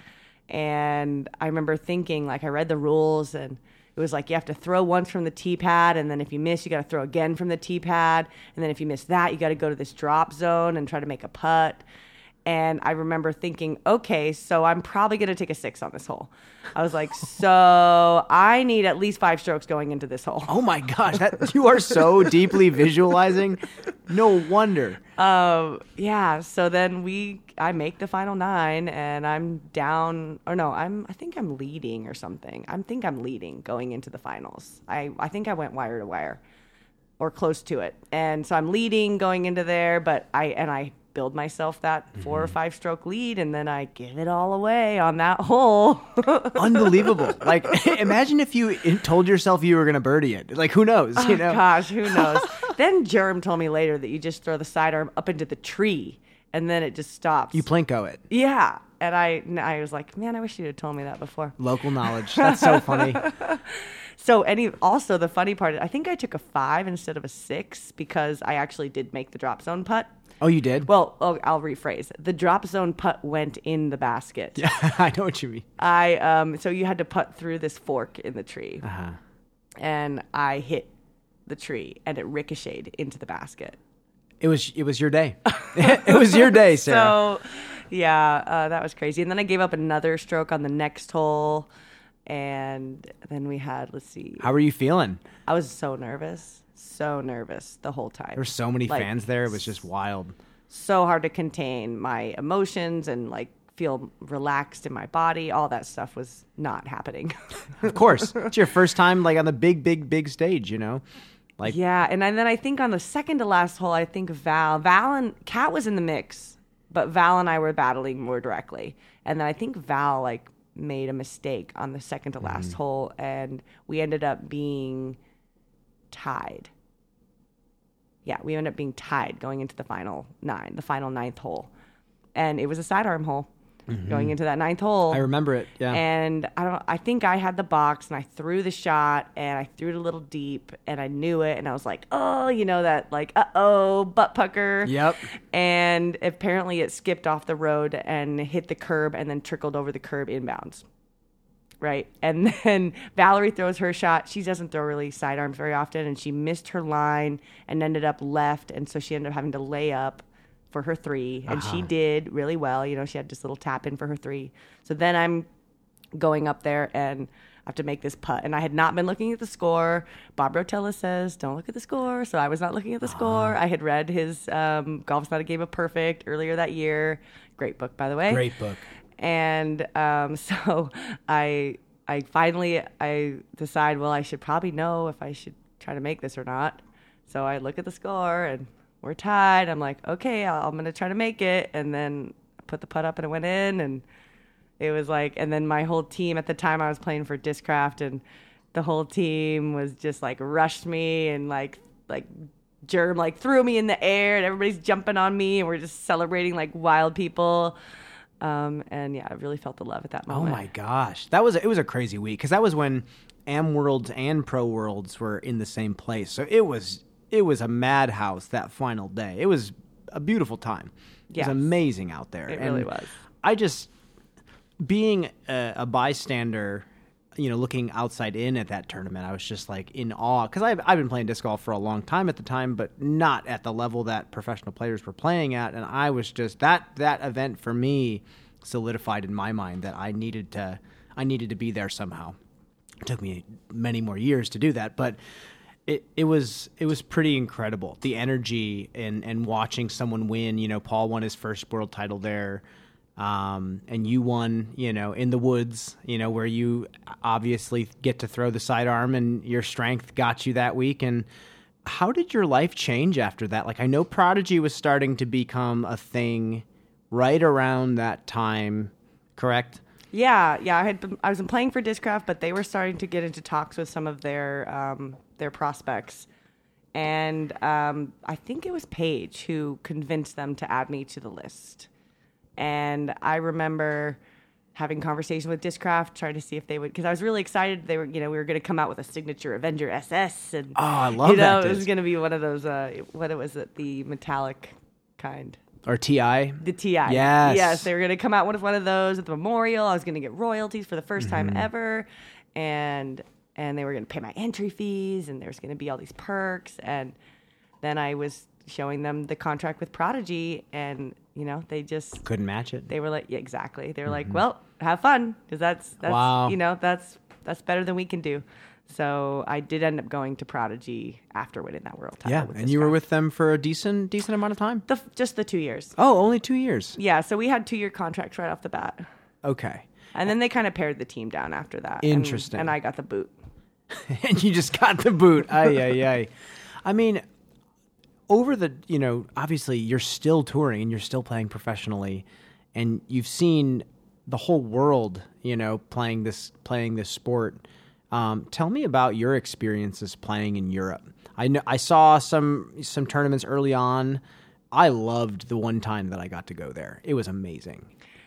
And I remember thinking, like, I read the rules and it was like you have to throw once from the tee pad, and then if you miss, you got to throw again from the tee pad. And then if you miss that, you got to go to this drop zone and try to make a putt. And I remember thinking, okay, so I'm probably going to take a six on this hole. I was like, so I need at least five strokes going into this hole. Oh my gosh, that you are so deeply visualizing. No wonder. Um, yeah. So then we, I make the final nine, and I'm down. Or no, I'm. I think I'm leading or something. I think I'm leading going into the finals. I, I think I went wire to wire, or close to it. And so I'm leading going into there, but I and I. build myself that four mm-hmm. or five stroke lead, and then I give it all away on that hole. Unbelievable. Like, imagine if you told yourself you were going to birdie it. Like, who knows? You know? Oh, gosh, who knows? Then Germ told me later that you just throw the sidearm up into the tree, and then it just stops. You plinko it. Yeah. And I, I was like, man, I wish you had told me that before. Local knowledge. That's so funny. So any also the funny part, I think I took a five instead of a six because I actually did make the drop zone putt. Oh, you did? Well, oh, I'll rephrase. The drop zone putt went in the basket. Yeah, I know what you mean. I um, so you had to putt through this fork in the tree, uh-huh. and I hit the tree, and it ricocheted into the basket. It was it was your day. It was your day, Sarah. So, yeah, uh, that was crazy. And then I gave up another stroke on the next hole, and then we had let's see. How were you feeling? I was so nervous. So nervous the whole time. There were so many like, fans there. It was just wild. So hard to contain my emotions and like feel relaxed in my body. All that stuff was not happening. Of course. It's your first time like on the big, big, big stage, you know? Like yeah. And then I think on the second to last hole, I think Val, Val and Kat was in the mix, but Val and I were battling more directly. And then I think Val like made a mistake on the second to last mm. hole, and we ended up being tied. Yeah, we ended up being tied going into the final nine, the final ninth hole. And it was a sidearm hole mm-hmm. going into that ninth hole. I remember it, yeah. And I don't I think I had the box, and I threw the shot, and I threw it a little deep, and I knew it, and I was like, oh, you know, that like, uh-oh, butt pucker. Yep. And apparently it skipped off the road and hit the curb and then trickled over the curb inbounds. Right. And then Valerie throws her shot. She doesn't throw really sidearms very often, and she missed her line and ended up left. And so she ended up having to lay up for her three. And uh-huh. she did really well. You know, she had this little tap in for her three. So then I'm going up there and I have to make this putt. And I had not been looking at the score. Bob Rotella says, don't look at the score. So I was not looking at the uh-huh. score. I had read his um, Golf's Not a Game of Perfect earlier that year. Great book, by the way. Great book. And um, so I I finally I decide, well, I should probably know if I should try to make this or not. So I look at the score and we're tied. I'm like, okay, I'm going to try to make it. And then I put the putt up and it went in. And it was like, and then my whole team at the time I was playing for Discraft, and the whole team was just like rushed me and like like Germ like threw me in the air, and everybody's jumping on me and we're just celebrating like wild people. Um, and yeah, I really felt the love at that moment. Oh my gosh. That was, a, it was a crazy week, because that was when Am Worlds and Pro Worlds were in the same place. So it was, it was a madhouse that final day. It was a beautiful time. It yes. was amazing out there. It and really was. I just, being a, a bystander, you know, looking outside in at that tournament, I was just like in awe, because I've, I've been playing disc golf for a long time at the time, but not at the level that professional players were playing at. And I was just, that, that event for me solidified in my mind that I needed to, I needed to be there somehow. It took me many more years to do that, but it, it was, it was pretty incredible. The energy and, and watching someone win. You know, Paul won his first world title there. Um, and you won, you know, in the woods, you know, where you obviously get to throw the sidearm, and your strength got you that week. And how did your life change after that? Like, I know Prodigy was starting to become a thing right around that time, correct? Yeah, yeah. I had been, I was playing for Discraft, but they were starting to get into talks with some of their um, their prospects, and um, I think it was Paige who convinced them to add me to the list. And I remember having conversation with Discraft, trying to see if they would, because I was really excited. They were, you know, we were going to come out with a signature Avenger S S, and oh, I love you know, that. it was going to be one of those. Uh, what it was, it the metallic kind. Or T I? The T I. Yes. Yes, they were going to come out with one of those at the memorial. I was going to get royalties for the first Mm-hmm. time ever. And and they were going to pay my entry fees, and there was going to be all these perks. And then I was showing them the contract with Prodigy, and, you know, they just... Couldn't match it. They were like, yeah, exactly. They were like, well, have fun, because that's, that's Wow. you know, that's that's better than we can do. So I did end up going to Prodigy after winning that world title. Yeah, with and you were Discraft. with them for a decent decent amount of time? the just the two years. Oh, only two years. Yeah, so we had two-year contracts right off the bat. Okay. And then they kind of pared the team down after that. and- Interesting. And, I got the boot. And you just got the boot. Ay, ay, ay. I mean, over the, you know, obviously you're still touring and you're still playing professionally, and you've seen the whole world, you know, playing this playing this sport. Um, tell me about your experiences playing in Europe. I know I saw some some tournaments early on. I loved the one time that I got to go there. It was amazing.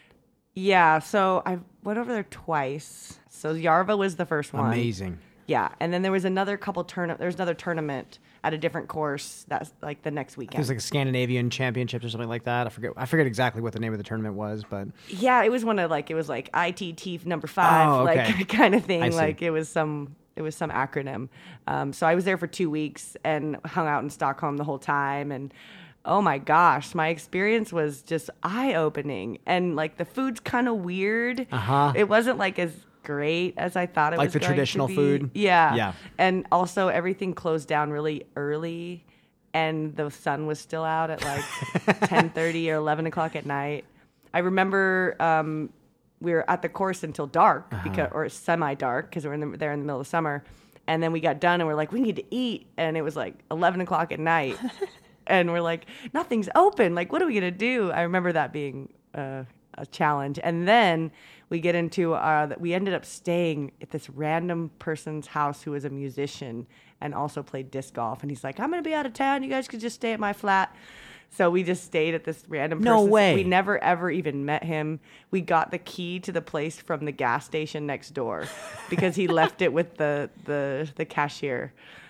Yeah, so I went over there twice. So Yarva was the first one. Amazing. Yeah, and then there was another couple tournament. There was another tournament at a different course that's like the next It weekend. was like a Scandinavian Championships or something like that. I forget. I forget exactly what the name of the tournament was, but Yeah, it was one of like it was like I T T number five, Oh, okay. like kind of thing. I see. Like it was some it was some acronym. Um, so I was there for two weeks and hung out in Stockholm the whole time. And oh my gosh, my experience was just eye opening. And like the food's kind of weird. Uh-huh. It wasn't like as great as I thought it Like was the going to traditional be. food? Yeah. Yeah. And also everything closed down really early. And the sun was still out at like ten thirty or eleven o'clock at night. I remember um, we were at the course until dark, Uh-huh. because, or semi-dark, because we were in the, there in the middle of summer. And then we got done, and we're like, we need to eat. And it was like eleven o'clock at night. And we're like, nothing's open. Like, what are we going to do? I remember that being uh, a challenge. And then we get into, uh, that we ended up staying at this random person's house who was a musician and also played disc golf. And he's like, I'm going to be out of town. You guys could just stay at my flat. So we just stayed at this random No person's- way. We never, ever even met him. We got the key to the place from the gas station next door because he left it with the, the, the cashier.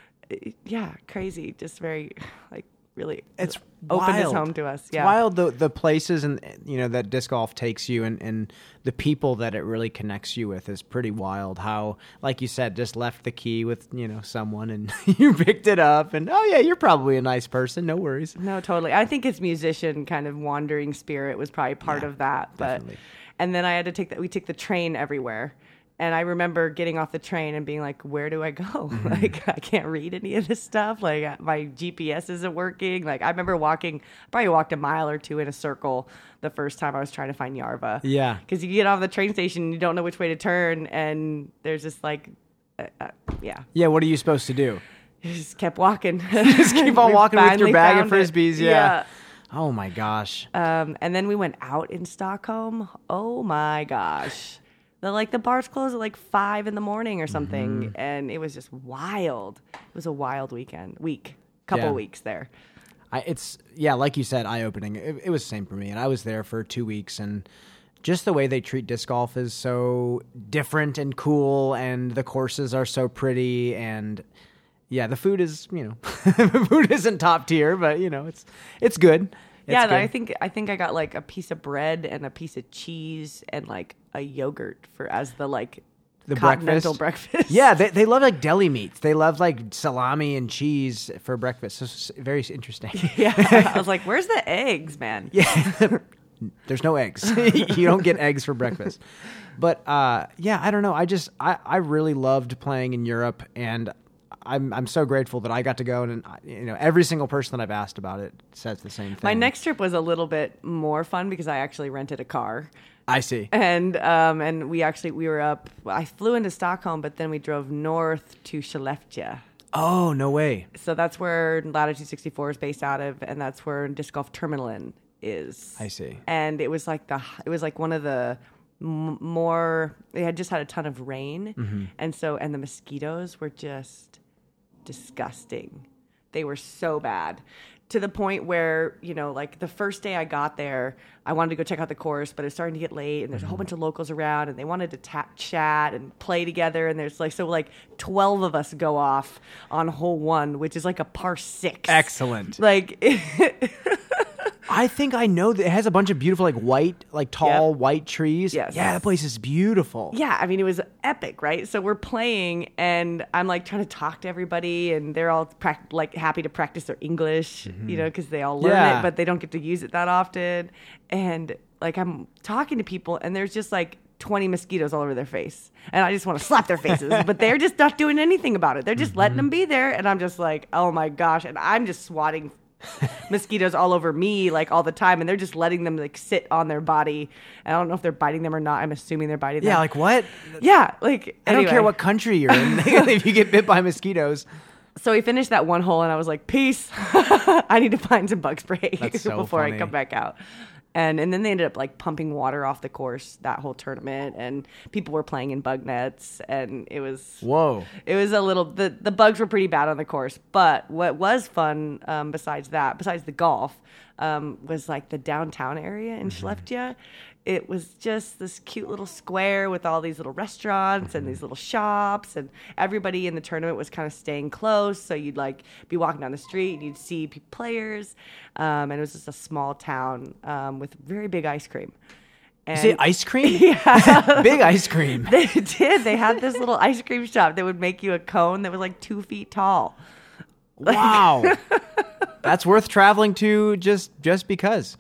Yeah, crazy. Just very, like, really It's opened his wild. home to us. It's Yeah. wild the the places and you know that disc golf takes you, and, and the people that it really connects you with is pretty wild. How, like you said, just left the key with you know someone and you picked it up, and oh yeah, you're probably a nice person. No worries. No, totally. I think his musician kind of wandering spirit was probably part Yeah, of that. But definitely. and then I had to take that. We took the train everywhere. And I remember getting off the train and being like, where do I go? Mm-hmm. Like, I can't read any of this stuff. Like, uh, my G P S isn't working. Like, I remember walking, probably walked a mile or two in a circle the first time I was trying to find Yarva. Yeah. Because you get off the train station and you don't know which way to turn. And there's just like, uh, uh, yeah. Yeah. What are you supposed to do? Just kept walking. Just keep on We walking with your finally bag of found it. frisbees. Yeah. Oh my gosh. Um, and then we went out in Stockholm. Oh my gosh. The, like the bars closed at like five in the morning or something. Mm-hmm. And it was just wild. It was a wild weekend, week, couple Yeah. weeks there. I, it's yeah, like you said, eye opening. It, it was the same for me, and I was there for two weeks, and just the way they treat disc golf is so different and cool, and the courses are so pretty, and yeah, the food is you know, the food isn't top tier, but you know, it's it's good. It's yeah, good. I think I think I got like a piece of bread and a piece of cheese and like a yogurt for as the like The continental breakfast? breakfast. Yeah, they they love like deli meats. They love like salami and cheese for breakfast. So it's very interesting. yeah. I was like, where's the eggs, man? Yeah. There's no eggs. You don't get eggs for breakfast. But uh, yeah, I don't know. I just I, I really loved playing in Europe, and I'm I'm so grateful that I got to go. And you know, every single person that I've asked about it says the same thing. My next trip was a little bit more fun because I actually rented a car. I see. And um, and we actually we were up. I flew into Stockholm, but then we drove north to Skellefteå. Oh, no way. So that's where Latitude sixty-four is based out of, and that's where Disc Golf Terminalen is. I see. And it was like the it was like one of the m- more. They had just had a ton of rain, Mm-hmm. and so and the mosquitoes were just disgusting. They were so bad. To the point where, you know, like the first day I got there, I wanted to go check out the course, but it's starting to get late and there's a whole bunch of locals around and they wanted to ta- chat and play together. And there's like, so like twelve of us go off on hole one, which is like a par six. Excellent. Like, I think I know that it has a bunch of beautiful, like white, like tall Yep. white trees. Yes. Yeah, that place is beautiful. yeah, I mean, it was epic, right? So we're playing and I'm like trying to talk to everybody and they're all prac- like happy to practice their English, you know, because they all learn Yeah. it, but they don't get to use it that often. And like I'm talking to people and there's just like twenty mosquitoes all over their face. And I just want to slap their faces, but they're just not doing anything about it. They're just letting them be there. And I'm just like, oh my gosh. And I'm just swatting mosquitoes all over me like all the time. And they're just letting them like sit on their body. And I don't know if they're biting them or not. I'm assuming they're biting them. Yeah, like what? yeah. Like, I don't anyway. care what country you're in if you get bit by mosquitoes. So we finished that one hole and I was like, peace. I need to find some bug spray That's so before funny. I come back out. And and then they ended up like pumping water off the course that whole tournament and people were playing in bug nets and it was Whoa. it was a little the, the bugs were pretty bad on the course. But what was fun, um, besides that, besides the golf, um, was like the downtown area in Mm-hmm. Skellefteå. It was just this cute little square with all these little restaurants Mm-hmm. and these little shops, and everybody in the tournament was kind of staying close. So you'd like be walking down the street and you'd see p- players, um, and it was just a small town um, with very big ice cream. And Is it ice cream? Yeah. Big ice cream. they did. They had this little ice cream shop that would make you a cone that was like two feet tall. Wow. That's worth traveling to just just because.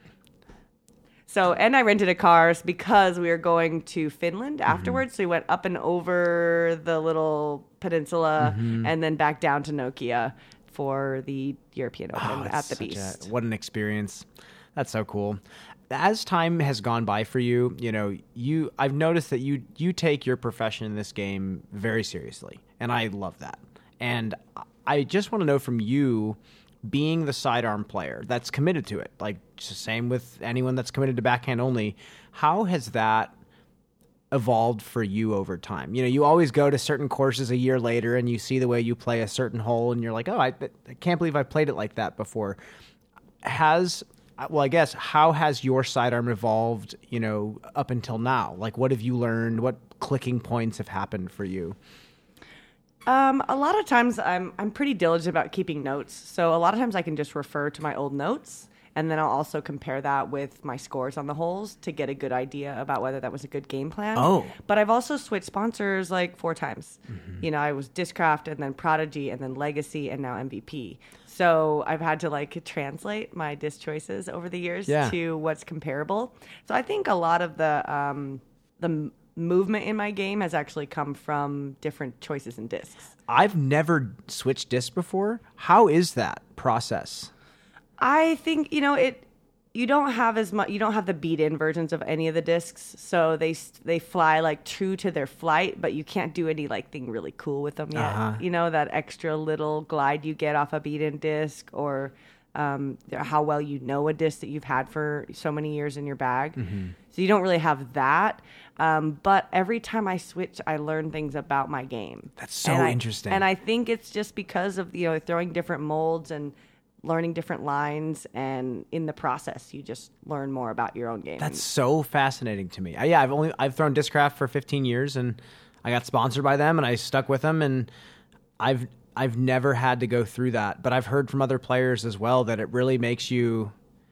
So, and I rented a car because we were going to Finland afterwards. So we went up and over the little peninsula and then back down to Nokia for the European Open Oh, at it's the such a- Beast. what an experience. That's so cool. As time has gone by for you, you know, you I've noticed that you you take your profession in this game very seriously, and I love that. And I just want to know from you, being the sidearm player that's committed to it, like same with anyone that's committed to backhand only, how has that evolved for you over time? You know, you always go to certain courses a year later and you see the way you play a certain hole and you're like, oh, I, I can't believe I've played it like that before. Has, well, I guess, how has your sidearm evolved, you know, up until now? Like, what have you learned? What clicking points have happened for you? Um, a lot of times I'm I'm pretty diligent about keeping notes. So a lot of times I can just refer to my old notes and then I'll also compare that with my scores on the holes to get a good idea about whether that was a good game plan. Oh. But I've also switched sponsors like four times. Mm-hmm. You know, I was Discraft and then Prodigy and then Legacy and now M V P. So I've had to like translate my disc choices over the years Yeah. to what's comparable. So I think a lot of the um, the movement in my game has actually come from different choices in discs. I've never switched discs before. How is that process? I think, you know, it you don't have as much you don't have the beat-in versions of any of the discs, so they they fly like true to their flight, but you can't do any like thing really cool with them yet. Uh-huh. You know, that extra little glide you get off a beat-in disc, or um, how well you know a disc that you've had for so many years in your bag. Mm-hmm. So you don't really have that. Um, but every time I switch, I learn things about my game. That's so And I- interesting. And I think it's just because of, you know, throwing different molds and learning different lines, and in the process, you just learn more about your own game. That's so fascinating to me. I, yeah, I've only I've thrown Discraft for fifteen years, and I got sponsored by them, and I stuck with them, and I've I've never had to go through that. But I've heard from other players as well that it really makes you,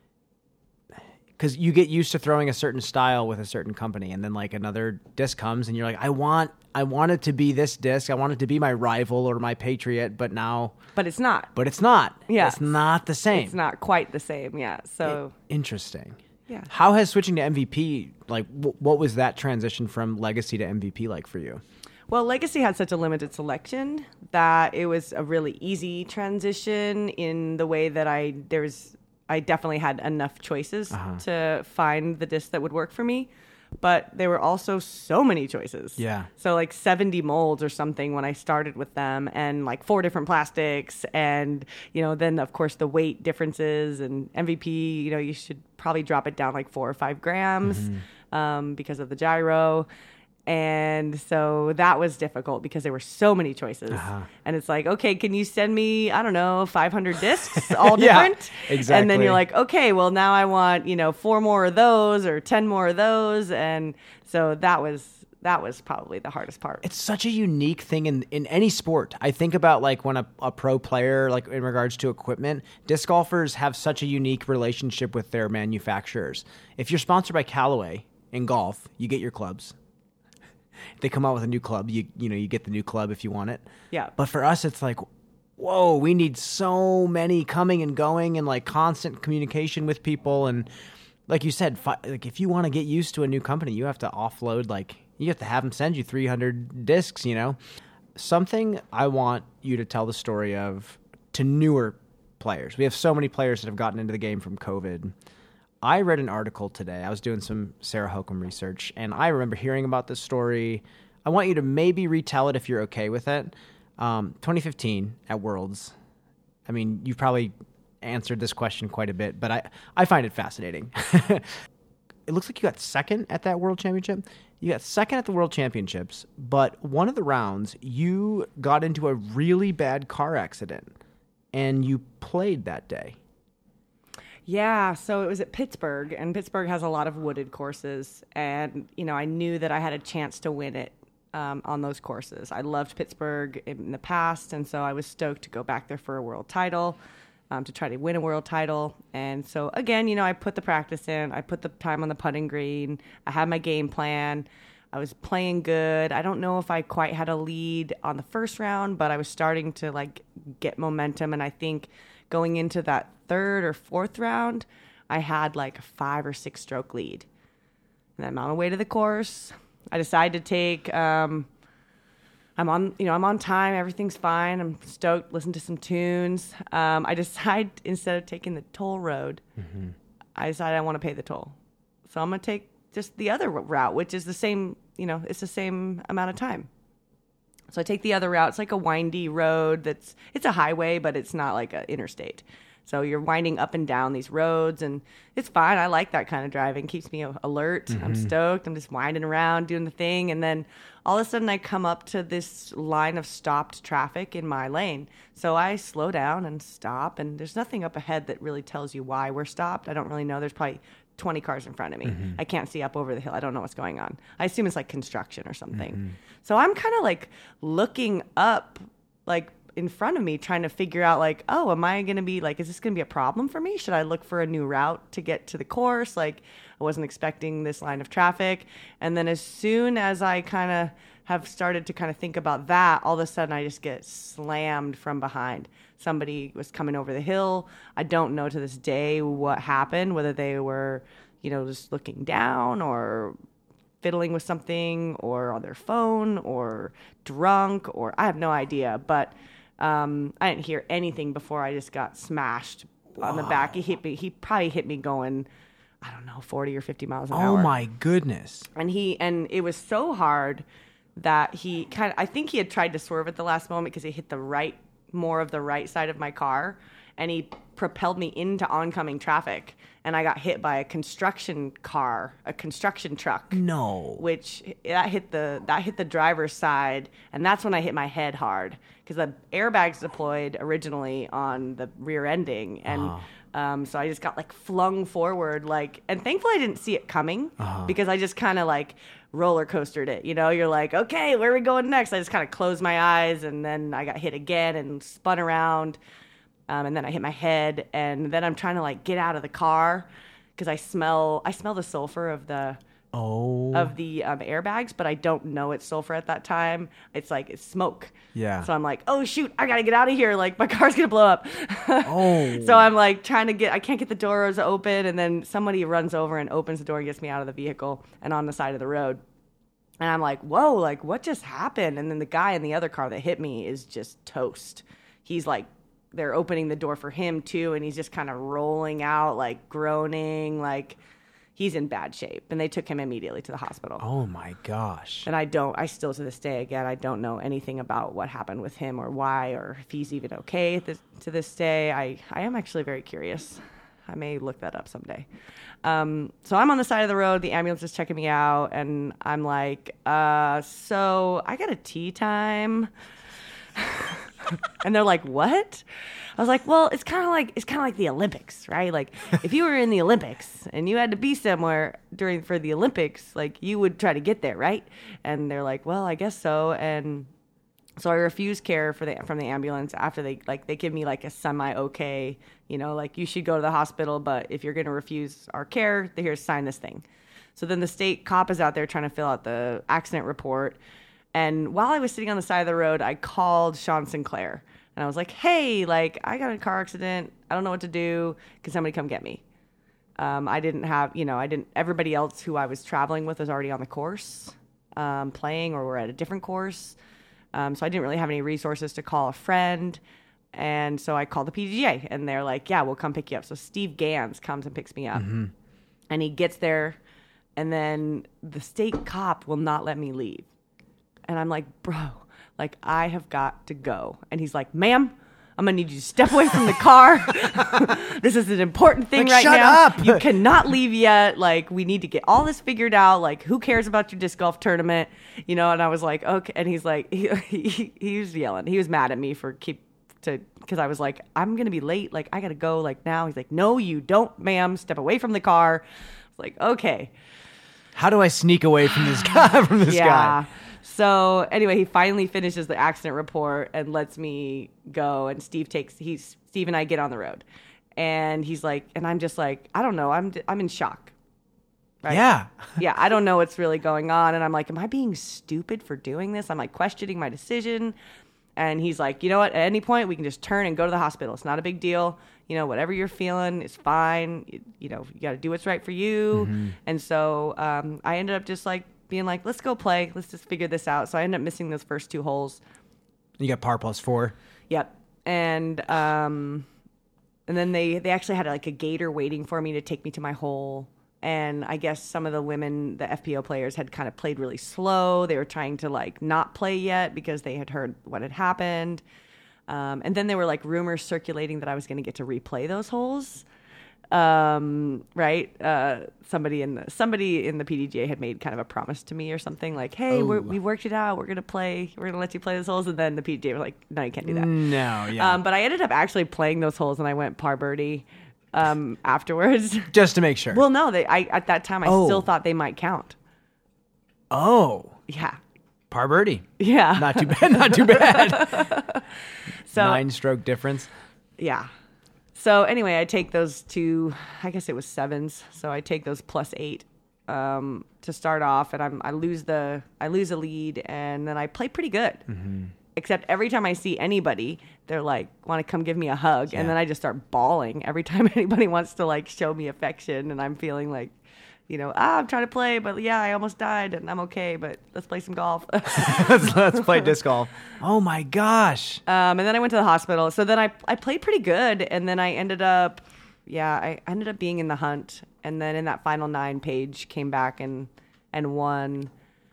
because you get used to throwing a certain style with a certain company, and then like another disc comes, and you're like, I want I want it to be this disc, I want it to be my rival or my Patriot, but now, but it's not. but it's not. Yeah. It's not the same. It's not quite the same. Yeah. So Interesting. Yeah. How has switching to M V P, like, w- what was that transition from Legacy to M V P like for you? Well, Legacy had such a limited selection that it was a really easy transition in the way that I there's I definitely had enough choices Uh-huh. to find the disc that would work for me. But there were also so many choices. Yeah. So like seventy molds or something when I started with them, and like four different plastics, and, you know, then of course the weight differences, and M V P, you know, you should probably drop it down like four or five grams. um, because of the gyro. And so that was difficult because there were so many choices. Uh-huh. And it's like, okay, can you send me, I don't know, five hundred discs, all different? Yeah, exactly. And then you're like, okay, well, now I want, you know, four more of those or ten more of those. And so that was that was probably the hardest part. It's such a unique thing in, in any sport. I think about like when a, a pro player, like in regards to equipment, disc golfers have such a unique relationship with their manufacturers. If you're sponsored by Callaway in golf, you get your clubs. They come out with a new club, you you know, you get the new club if you want it. Yeah. But for us, it's like, whoa, we need so many coming and going and like constant communication with people. And like you said, fi- like if you want to get used to a new company, you have to offload, like you have to have them send you three hundred discs, you know. Something I want you to tell the story of to newer players. We have so many players that have gotten into the game from COVID. I read an article today. I was doing some Sarah Hokum research, and I remember hearing about this story. I want you to maybe retell it if you're okay with it. Um, twenty fifteen at Worlds. I mean, you've probably answered this question quite a bit, but I, I find it fascinating. It looks like you got second at that World Championship. You got second at the World Championships, but one of the rounds, you got into a really bad car accident, and you played that day. Yeah, so it was at Pittsburgh, and Pittsburgh has a lot of wooded courses, and, you know, I knew that I had a chance to win it um, on those courses. I loved Pittsburgh in the past, and so I was stoked to go back there for a world title, um, to try to win a world title. And so, again, you know, I put the practice in. I put the time on the putting green. I had my game plan. I was playing good. I don't know if I quite had a lead on the first round, but I was starting to, like, get momentum, and I think going into that third or fourth round, I had like a five or six stroke lead. And I'm on the way to the course. I decided to take, um, I'm on, you know, I'm on time. Everything's fine. I'm stoked. Listen to some tunes. Um, I decide instead of taking the toll road, mm-hmm. I decided I want to pay the toll. So I'm going to take just the other route, which is the same, you know, it's the same amount of time. So I take the other route. It's like a windy road that's, it's a highway, but it's not like an interstate. So you're winding up and down these roads, and it's fine. I like that kind of driving. Keeps me alert. Mm-hmm. I'm stoked. I'm just winding around, doing the thing. And then all of a sudden I come up to this line of stopped traffic in my lane. So I slow down and stop, and there's nothing up ahead that really tells you why we're stopped. I don't really know. There's probably twenty cars in front of me. Mm-hmm. I can't see up over the hill. I don't know what's going on. I assume it's like construction or something. Mm-hmm. So I'm kind of like looking up, like, in front of me, trying to figure out, like, oh, am I going to be like, is this going to be a problem for me? Should I look for a new route to get to the course? Like, I wasn't expecting this line of traffic. And then as soon as I kind of have started to kind of think about that, all of a sudden I just get slammed from behind. Somebody was coming over the hill. I don't know to this day what happened, whether they were, you know, just looking down or fiddling with something or on their phone or drunk, or I have no idea. But Um, I didn't hear anything before I just got smashed Whoa. on the back. He hit me. He probably hit me going, I don't know, forty or fifty miles an oh hour. Oh my goodness. And he, and it was so hard that he kind of, I think he had tried to swerve at the last moment because he hit the right, more of the right side of my car, and he propelled me into oncoming traffic. And I got hit by a construction car, a construction truck. No. Which that hit the that hit the driver's side, and that's when I hit my head hard because the airbags deployed originally on the rear ending, and uh-huh. um, so I just got like flung forward, like, and thankfully I didn't see it coming uh-huh. because I just kind of like roller coastered it. You know, you're like, okay, where are we going next? I just kind of closed my eyes, and then I got hit again and spun around. Um, and then I hit my head, and then I'm trying to like get out of the car because I smell I smell the sulfur of the oh. of the um, airbags, but I don't know it's sulfur at that time. It's like it's smoke. Yeah. So I'm like, oh shoot, I gotta get out of here. Like my car's gonna blow up. oh. So I'm like trying to get. I can't get the doors open, and then somebody runs over and opens the door and gets me out of the vehicle and on the side of the road. And I'm like, whoa, like what just happened? And then the guy in the other car that hit me is just toast. He's like. They're opening the door for him too, and he's just kind of rolling out, like groaning, like he's in bad shape. And they took him immediately to the hospital. Oh my gosh. And I don't, I still to this day, again, I don't know anything about what happened with him or why, or if he's even okay this, to this day. I, I am actually very curious I may look that up someday. Um, so I'm on the side of the road. The ambulance is checking me out, and I'm like, uh, so I got a tea time. And they're like, what? I was like, well, it's kind of like it's kind of like the Olympics, right? Like if you were in the Olympics and you had to be somewhere during for the Olympics, like you would try to get there, right? And they're like, well, I guess so. And so I refuse care for the from the ambulance after they like they give me like a semi okay, you know, like you should go to the hospital, but if you're going to refuse our care, here's sign this thing. So then the state cop is out there trying to fill out the accident report. And while I was sitting on the side of the road, I called Sean Sinclair. And I was like, hey, like, I got in a car accident. I don't know what to do. Can somebody come get me? Um, I didn't have, you know, I didn't, everybody else who I was traveling with was already on the course, um, playing, or were at a different course. Um, so I didn't really have any resources to call a friend. And so I called the P D G A. And they're like, yeah, we'll come pick you up. So Steve Gans comes and picks me up. Mm-hmm. And he gets there. And then the state cop will not let me leave. And I'm like, bro, like, I have got to go. And he's like, ma'am, I'm going to need you to step away from the car. This is an important thing like, right shut now. Up. You cannot leave yet. Like, we need to get all this figured out. Like, who cares about your disc golf tournament? You know, and I was like, okay. And he's like, he, he, he was yelling. He was mad at me for keep to, because I was like, I'm going to be late. Like, I got to go, like, now. He's like, no, you don't, ma'am. Step away from the car. I was like, okay. How do I sneak away from this guy? From this yeah. guy? So anyway, he finally finishes the accident report and lets me go. And Steve takes he's Steve and I get on the road, and he's like, and I'm just like, I don't know, I'm I'm in shock. Right? Yeah, yeah, I don't know what's really going on, and I'm like, am I being stupid for doing this? I'm like questioning my decision, and he's like, you know what? At any point, we can just turn and go to the hospital. It's not a big deal. You know, whatever you're feeling is fine. You, you know, you got to do what's right for you. Mm-hmm. And so um, I ended up just like. being like, let's go play. Let's just figure this out. So I ended up missing those first two holes. You got par plus four. Yep. And um, and then they, they actually had like a gator waiting for me to take me to my hole. And I guess some of the women, the F P O players, had kind of played really slow. They were trying to like not play yet because they had heard what had happened. Um, and then there were like rumors circulating that I was going to get to replay those holes. Um, right. Uh, somebody in the, somebody in the P D G A had made kind of a promise to me or something like, hey, oh. we're, we worked it out. We're going to play, we're going to let you play those holes. And then the P D G A was like, no, you can't do that. No. Yeah. Um, but I ended up actually playing those holes and I went par birdie, um, afterwards. Just to make sure. Well, no, they, I, at that time I oh. still thought they might count. Oh. Yeah. Par birdie. Yeah. Not too bad. Not too bad. So, Nine stroke difference. Yeah. So anyway, I take those two, I guess it was sevens. So I take those plus eight um, to start off, and I'm, I lose the I lose a lead, and then I play pretty good. Mm-hmm. Except every time I see anybody, they're like, want to come give me a hug, yeah. And then I just start bawling every time anybody wants to like show me affection, and I'm feeling like, you know, ah, I'm trying to play, but yeah, I almost died, and I'm okay, but let's play some golf. let's, let's play disc golf. Oh my gosh. Um, and then I went to the hospital. So then I I played pretty good, and then I ended up, yeah, I ended up being in the hunt, and then in that final nine, Paige came back and and won.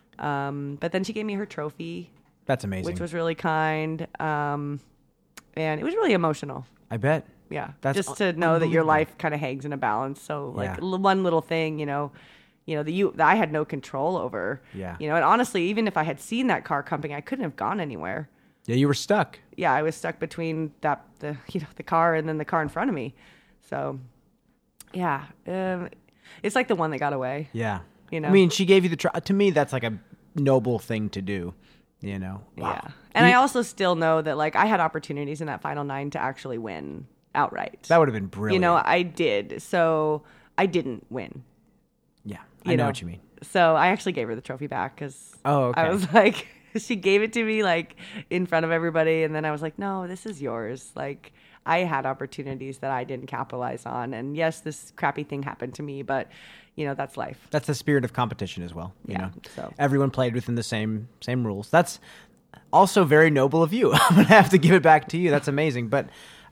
Um, but then she gave me her trophy. That's amazing. Which was really kind, um, and it was really emotional. I bet. Yeah, that's just to know that your life kind of hangs in a balance. So like yeah. one little thing, you know, you know, that you that I had no control over. Yeah. You know, and honestly, even if I had seen that car coming, I couldn't have gone anywhere. Yeah, you were stuck. Yeah, I was stuck between that the you know the car and then the car in front of me. So, yeah, um, it's like the one that got away. Yeah. You know, I mean, she gave you the tr- to me. That's like a noble thing to do. You know. Wow. Yeah. And you, I also still know that like I had opportunities in that final nine to actually win. Outright. That would have been brilliant. You know, I did. So I didn't win. Yeah, I you know, know what you mean. So I actually gave her the trophy back because oh, okay. I was like, she gave it to me like in front of everybody. And then I was like, no, this is yours. Like I had opportunities that I didn't capitalize on. And yes, this crappy thing happened to me, but you know, that's life. That's the spirit of competition as well. You yeah, know, so everyone played within the same, same rules. That's also very noble of you. I'm going to have to give it back to you. That's amazing. But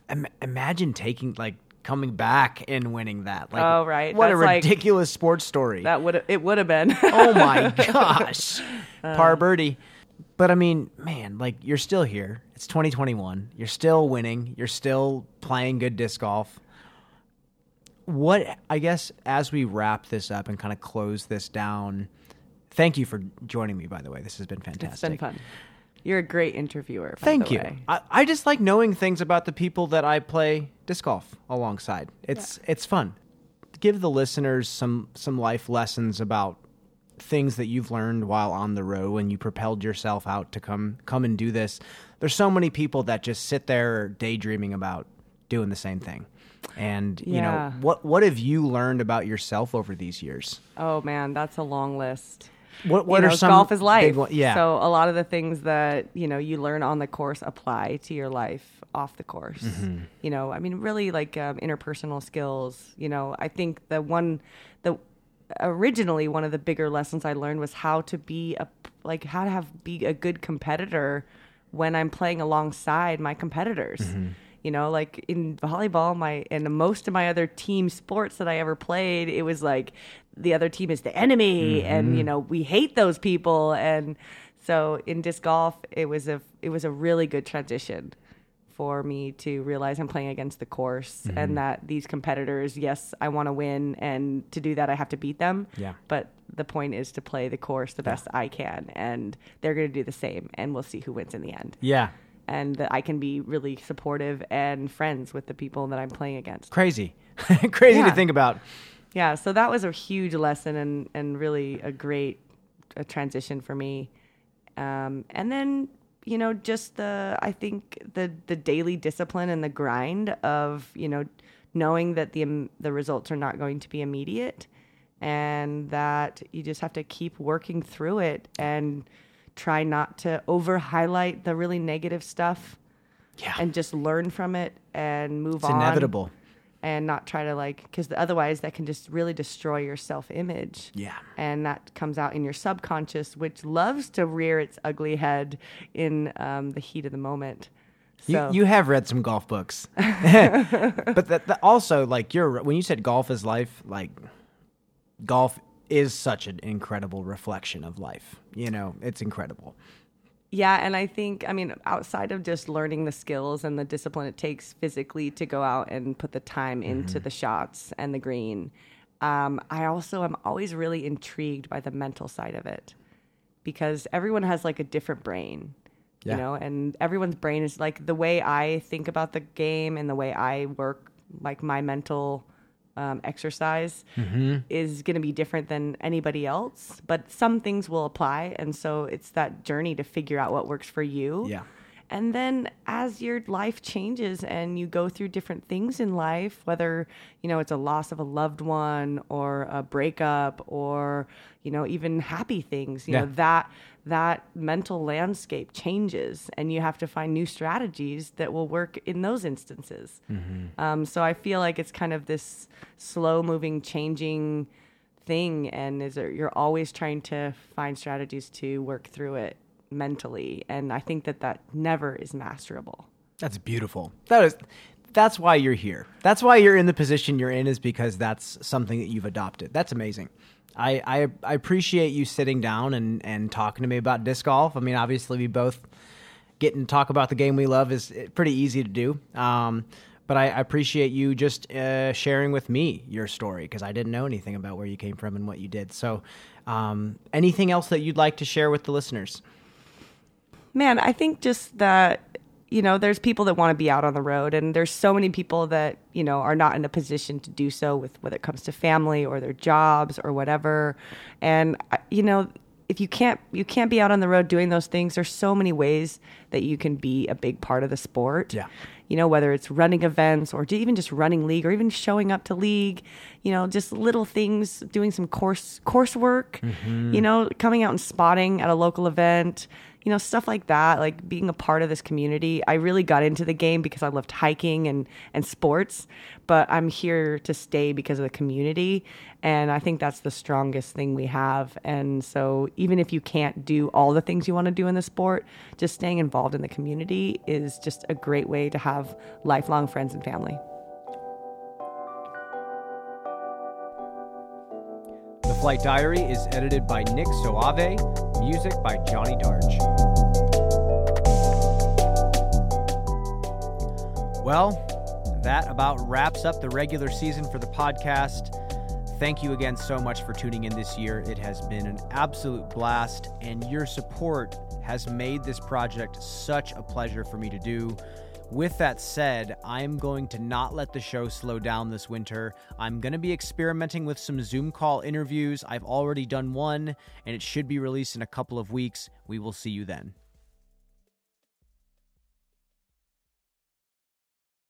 imagine taking like coming back and winning that. Like, oh right, what That's a ridiculous like, sports story. That would it would have been. Oh my gosh, uh, par birdie. But I mean, man, like you're still here. It's twenty twenty-one. You're still winning. You're still playing good disc golf. what, I guess, as we wrap this up and kind of close this down, thank you for joining me, by the way. This has been fantastic. It's been fun. You're a great interviewer, by Thank the you. way. I, I just like knowing things about the people that I play disc golf alongside. It's yeah. it's fun. Give the listeners some some life lessons about things that you've learned while on the road when you propelled yourself out to come come and do this. There's so many people that just sit there daydreaming about doing the same thing. And you yeah. know, what what have you learned about yourself over these years? Oh man, that's a long list. What what you are know, some golf is life. Big one? Yeah. So a lot of the things that, you know, you learn on the course apply to your life off the course. Mm-hmm. You know, I mean, really like um, interpersonal skills. You know, I think the one, the originally one of the bigger lessons I learned was how to be a like how to have be a good competitor when I'm playing alongside my competitors. Mm-hmm. You know, like in volleyball, my and most of my other team sports that I ever played, it was like the other team is the enemy, mm-hmm. and you know we hate those people. And so in disc golf, it was a it was a really good transition for me to realize I'm playing against the course, mm-hmm. and that these competitors, yes, I want to win, and to do that I have to beat them. Yeah. But the point is to play the course the best yeah. I can, and they're going to do the same, and we'll see who wins in the end. Yeah. And that I can be really supportive and friends with the people that I'm playing against. Crazy. Crazy yeah. to think about. Yeah, so that was a huge lesson and, and really a great a transition for me. Um, and then, you know, just the, I think the, the daily discipline and the grind of, you know, knowing that the, um, the results are not going to be immediate, and that you just have to keep working through it and try not to over highlight the really negative stuff. Yeah. And just learn from it and move it's on. It's inevitable. And not try to like, because otherwise that can just really destroy your self-image. Yeah. And that comes out in your subconscious, which loves to rear its ugly head in um, the heat of the moment. So. You you have read some golf books. But that, that also, like, you're when you said golf is life, like, golf is such an incredible reflection of life. You know, it's incredible. Yeah, and I think, I mean, outside of just learning the skills and the discipline it takes physically to go out and put the time into mm-hmm. the shots and the green, um, I also am always really intrigued by the mental side of it, because everyone has like a different brain, yeah. you know, and everyone's brain is like the way I think about the game and the way I work, like my mental Um, exercise mm-hmm. is going to be different than anybody else, but some things will apply. And so it's that journey to figure out what works for you. Yeah. And then as your life changes and you go through different things in life, whether, you know, it's a loss of a loved one or a breakup or, you know, even happy things, you yeah. know, that that mental landscape changes and you have to find new strategies that will work in those instances. Mm-hmm. Um, so I feel like it's kind of this slow moving, changing thing. And is there, you're always trying to find strategies to work through it mentally. And I think that that never is masterable. That's beautiful. That is, that's why you're here. That's why you're in the position you're in, is because that's something that you've adopted. That's amazing. I, I, I appreciate you sitting down and, and talking to me about disc golf. I mean, obviously we both get and talk about the game we love is pretty easy to do. Um, but I, I appreciate you just uh, sharing with me your story, because I didn't know anything about where you came from and what you did. So um, anything else that you'd like to share with the listeners? Man, I think just that, you know, there's people that want to be out on the road, and there's so many people that, you know, are not in a position to do so with whether it comes to family or their jobs or whatever. And, you know, if you can't, you can't be out on the road doing those things, there's so many ways that you can be a big part of the sport. Yeah. You know, whether it's running events or even just running league or even showing up to league, you know, just little things, doing some course, coursework, mm-hmm. you know, coming out and spotting at a local event, you know, stuff like that, like being a part of this community. I really got into the game because I loved hiking and, and sports, but I'm here to stay because of the community. And I think that's the strongest thing we have. And so even if you can't do all the things you want to do in the sport, just staying involved in the community is just a great way to have lifelong friends and family. The Flight Diary is edited by Nick Soave, music by Johnny Darge. Well, that about wraps up the regular season for the podcast. Thank you again so much for tuning in this year. It has been an absolute blast, and your support has made this project such a pleasure for me to do. With that said, I'm going to not let the show slow down this winter. I'm going to be experimenting with some Zoom call interviews. I've already done one, and it should be released in a couple of weeks. We will see you then.